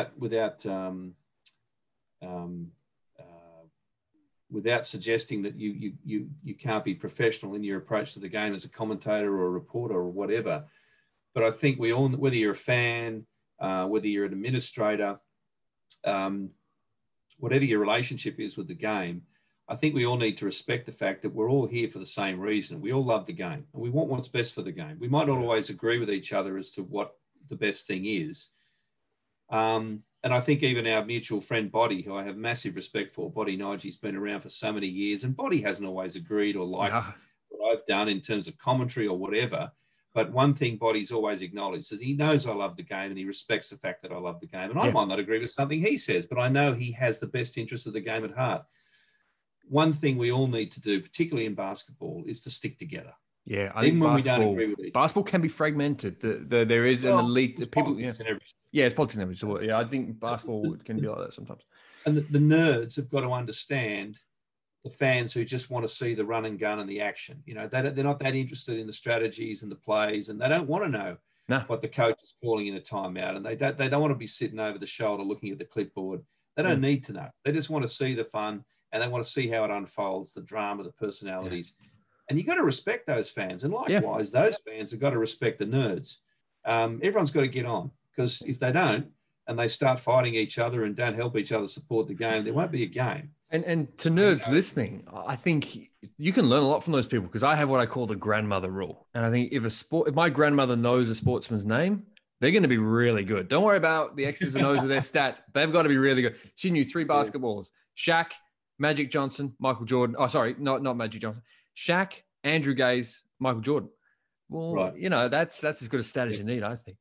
without suggesting that you can't be professional in your approach to the game as a commentator or a reporter or whatever, but I think we all, whether you're a fan, whether you're an administrator, whatever your relationship is with the game, I think we all need to respect the fact that we're all here for the same reason. We all love the game and we want what's best for the game. We might not always agree with each other as to what the best thing is. And I think even our mutual friend, Boddy, who I have massive respect for, Boddy Nige, he's been around for so many years, and Boddy hasn't always agreed or liked what I've done in terms of commentary or whatever. But one thing Boddy's always acknowledged is he knows I love the game and he respects the fact that I love the game. And I might not agree with something he says, but I know he has the best interest of the game at heart. One thing we all need to do, particularly in basketball, is to stick together. Yeah, I think basketball can be fragmented. There is an elite people. It's politics in every sport. Yeah, I think basketball can be like that sometimes. And the nerds have got to understand the fans who just want to see the run and gun and the action. They're not that interested in the strategies and the plays, and they don't want to know what the coach is calling in a timeout, and they don't want to be sitting over the shoulder looking at the clipboard. They don't need to know. They just want to see the fun, and they want to see how it unfolds, the drama, the personalities. Yeah. And you've got to respect those fans. And likewise, those fans have got to respect the nerds. Everyone's got to get on, because if they don't and they start fighting each other and don't help each other support the game, there won't be a game. And to nerds listening, I think you can learn a lot from those people, because I have what I call the grandmother rule. And I think if my grandmother knows a sportsman's name, they're going to be really good. Don't worry about the X's and O's of their stats. They've got to be really good. She knew 3 basketballers: Shaq, Magic Johnson, Michael Jordan. Oh, sorry, not Magic Johnson. Shaq, Andrew Gaze, Michael Jordan. Well, Right. that's as good a stat as you need, I think.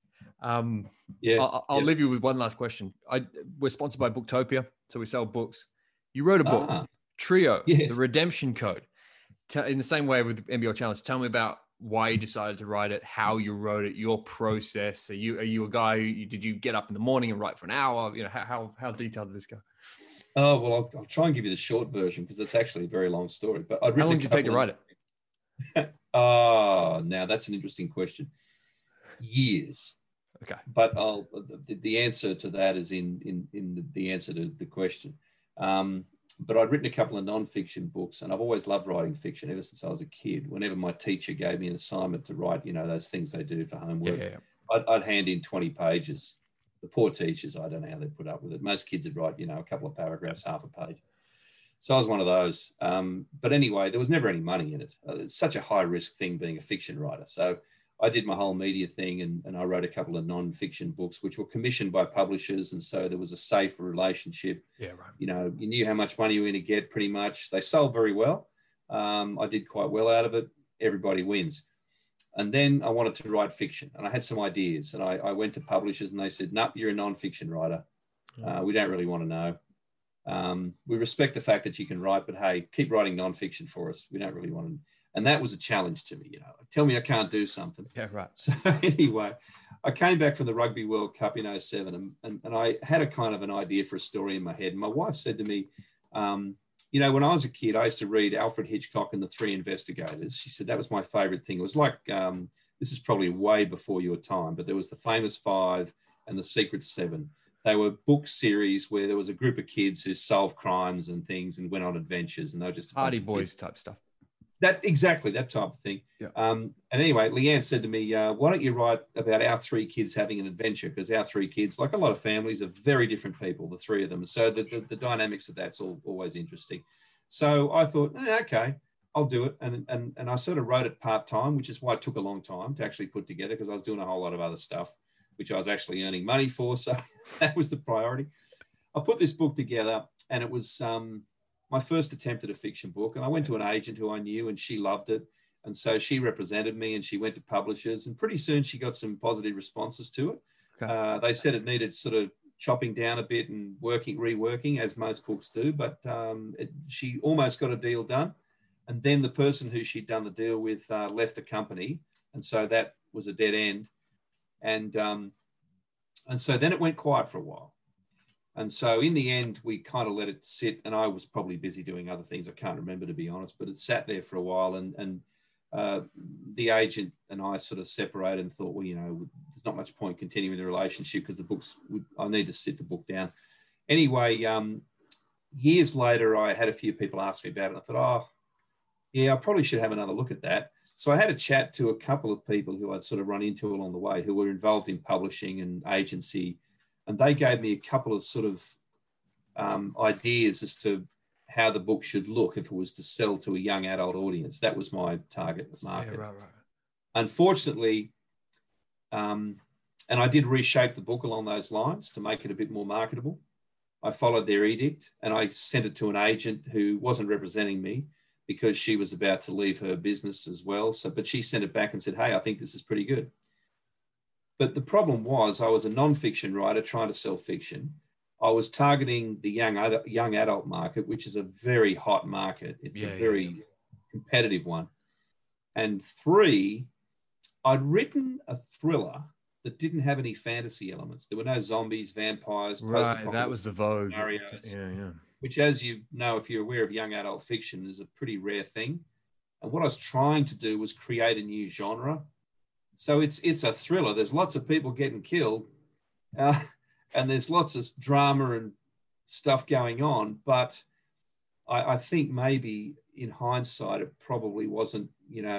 Yeah. I'll leave you with one last question. We're sponsored by Booktopia, so we sell books. You wrote a book, Trio, Yes. The Redemption Code. In the same way with the NBL Challenge, tell me about why you decided to write it, how you wrote it, your process. Are you a guy did you get up in the morning and write for an hour? How detailed did this go? Oh, well, I'll try and give you the short version, because it's actually a very long story. But how long did you take to write it? Oh, now that's an interesting question. Years. Okay. But the answer to that is in the answer to the question. But I'd written a couple of non-fiction books, and I've always loved writing fiction ever since I was a kid. Whenever my teacher gave me an assignment to write, those things they do for homework, I'd hand in 20 pages. The poor teachers, I don't know how they put up with it. Most kids would write, a couple of paragraphs, half a page. So I was one of those. But anyway, there was never any money in it. It's such a high risk thing being a fiction writer. So I did my whole media thing, and I wrote a couple of non-fiction books, which were commissioned by publishers. And so there was a safe relationship. Yeah, right. You knew how much money you were going to get pretty much. They sold very well. I did quite well out of it. Everybody wins. And then I wanted to write fiction, and I had some ideas, and I went to publishers, and they said, "No, you're a non-fiction writer. We don't really want to know. We respect the fact that you can write, but hey, keep writing non-fiction for us. We don't really want to." And that was a challenge to me. Tell me I can't do something. Yeah, right. So anyway, I came back from the Rugby World Cup in 2007, and I had a kind of an idea for a story in my head. And my wife said to me, when I was a kid, I used to read Alfred Hitchcock and the Three Investigators. She said that was my favorite thing. It was like, this is probably way before your time, but there was the Famous Five and the Secret Seven. They were book series where there was a group of kids who solved crimes and things and went on adventures, and they were just Hardy Boys type stuff. That type of thing. Yeah. And anyway, Leanne said to me, why don't you write about our 3 kids having an adventure? Because our 3 kids, like a lot of families, are very different people, the 3 of them. So the dynamics of that's always interesting. So I thought, okay, I'll do it. And I sort of wrote it part-time, which is why it took a long time to actually put together, because I was doing a whole lot of other stuff, which I was actually earning money for. So that was the priority. I put this book together, and it was my first attempt at a fiction book. And I went to an agent who I knew, and she loved it. And so she represented me, and she went to publishers, and pretty soon she got some positive responses to it. Okay. They said it needed sort of chopping down a bit and reworking, as most books do. But she almost got a deal done. And then the person who she'd done the deal with left the company. And so that was a dead end. And so then it went quiet for a while. And so in the end, we kind of let it sit, and I was probably busy doing other things. I can't remember, to be honest, but it sat there for a while, and the agent and I sort of separated and thought, well, there's not much point continuing the relationship, because I need to sit the book down. Anyway, years later, I had a few people ask me about it. And I thought, I probably should have another look at that. So I had a chat to a couple of people who I'd sort of run into along the way, who were involved in publishing and agency. And they gave me a couple of sort of ideas as to how the book should look if it was to sell to a young adult audience. That was my target market. Yeah, right. Unfortunately, and I did reshape the book along those lines to make it a bit more marketable. I followed their edict, and I sent it to an agent who wasn't representing me, because she was about to leave her business as well. But she sent it back and said, hey, I think this is pretty good. But the problem was, I was a non-fiction writer trying to sell fiction. I was targeting the young adult market, which is a very hot market. It's a very competitive one. And 3, I'd written a thriller that didn't have any fantasy elements. There were no zombies, vampires. Right, that was the vogue. Scenarios, which, as you know, if you're aware of young adult fiction, is a pretty rare thing. And what I was trying to do was create a new genre. So it's a thriller. There's lots of people getting killed, and there's lots of drama and stuff going on. But I think maybe in hindsight, it probably wasn't,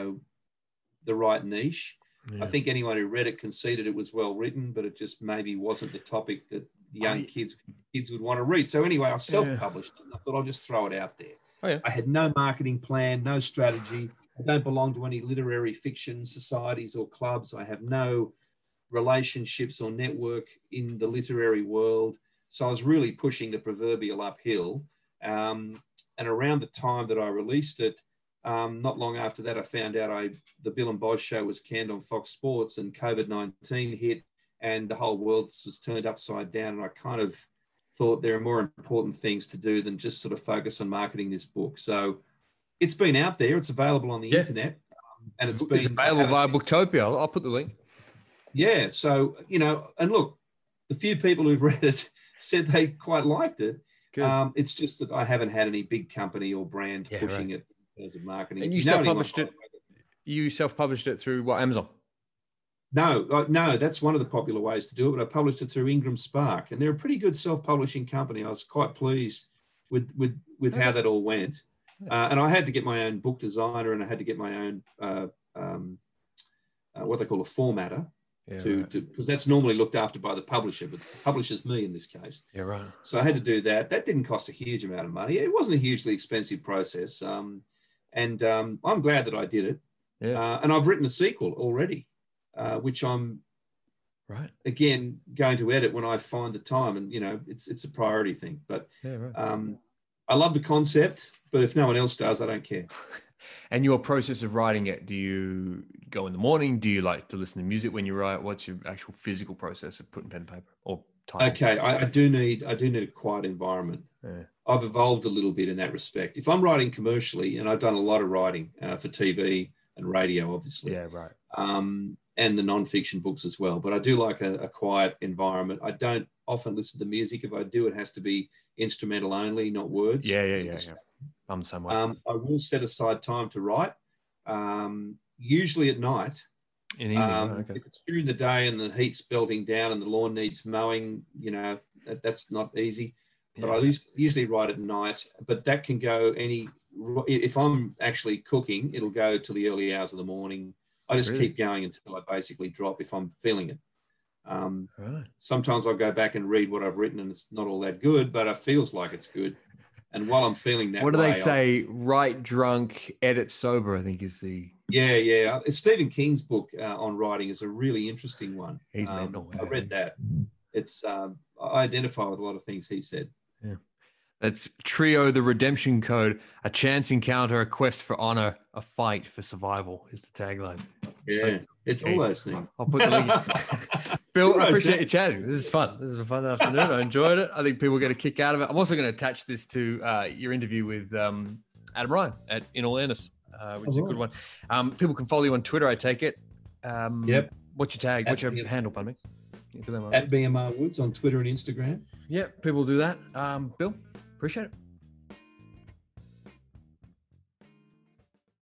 the right niche. Yeah. I think anyone who read it conceded it was well written, but it just maybe wasn't the topic that young kids would want to read. So anyway, I self-published it. And I thought I'll just throw it out there. Oh, yeah. I had no marketing plan, no strategy. I don't belong to any literary fiction societies or clubs. I have no relationships or network in the literary world. So I was really pushing the proverbial uphill. And around the time that I released it, not long after that, I found out the Bill and Boz show was canned on Fox Sports, and COVID-19 hit, and the whole world was turned upside down. And I kind of thought there are more important things to do than just sort of focus on marketing this book. So it's been out there. It's available on the internet. And it's available via Booktopia. I'll put the link. Yeah. So, and look, the few people who've read it said they quite liked it. It's just that I haven't had any big company or brand pushing it in terms of marketing. And you self-published it? You self-published it through what, Amazon? No, that's one of the popular ways to do it, but I published it through Ingram Spark, and they're a pretty good self-publishing company. I was quite pleased with how that all went. And I had to get my own book designer, and I had to get my own what they call a formatter because that's normally looked after by the publisher, but the publisher's me in this case. Yeah, right. So I had to do that. That didn't cost a huge amount of money. It wasn't a hugely expensive process. And I'm glad that I did it. Yeah. And I've written a sequel already, which I'm again going to edit when I find the time. And, it's a priority thing. But I love the concept, but if no one else does, I don't care. And your process of writing it, do you go in the morning? Do you like to listen to music when you write? What's your actual physical process of putting pen to paper or time? Okay, I do need a quiet environment. Yeah. I've evolved a little bit in that respect. If I'm writing commercially, and I've done a lot of writing for TV and radio, obviously. Yeah, right. And the non-fiction books as well. But I do like a quiet environment. I don't often listen to music. If I do, it has to be instrumental only, not words. Yeah. I'm the same way. I will set aside time to write, usually at night. In the evening, If it's during the day and the heat's belting down and the lawn needs mowing, that's not easy. But I usually write at night. But that can go if I'm actually cooking, it'll go till the early hours of the morning. I just keep going until I basically drop if I'm feeling it. Sometimes I'll go back and read what I've written and it's not all that good, but it feels like it's good. And while I'm feeling that, what do they say? Write drunk, edit sober, I think is the... Yeah. It's Stephen King's book on writing is a really interesting one. He's mental. I read that. It's I identify with a lot of things he said. Yeah. That's Trio, the Redemption Code, a chance encounter, a quest for honor, a fight for survival is the tagline. Yeah, it's all those things. I'll put the link. Bill, I appreciate you chatting. This is fun. This is a fun afternoon. I enjoyed it. I think people get a kick out of it. I'm also going to attach this to your interview with Adam Ryan at In All Earnest, which is a good one. People can follow you on Twitter, I take it. Yep. What's your tag? What's your handle, pardon me? At BMR Woods on Twitter and Instagram. Yeah, people do that. Bill, appreciate it.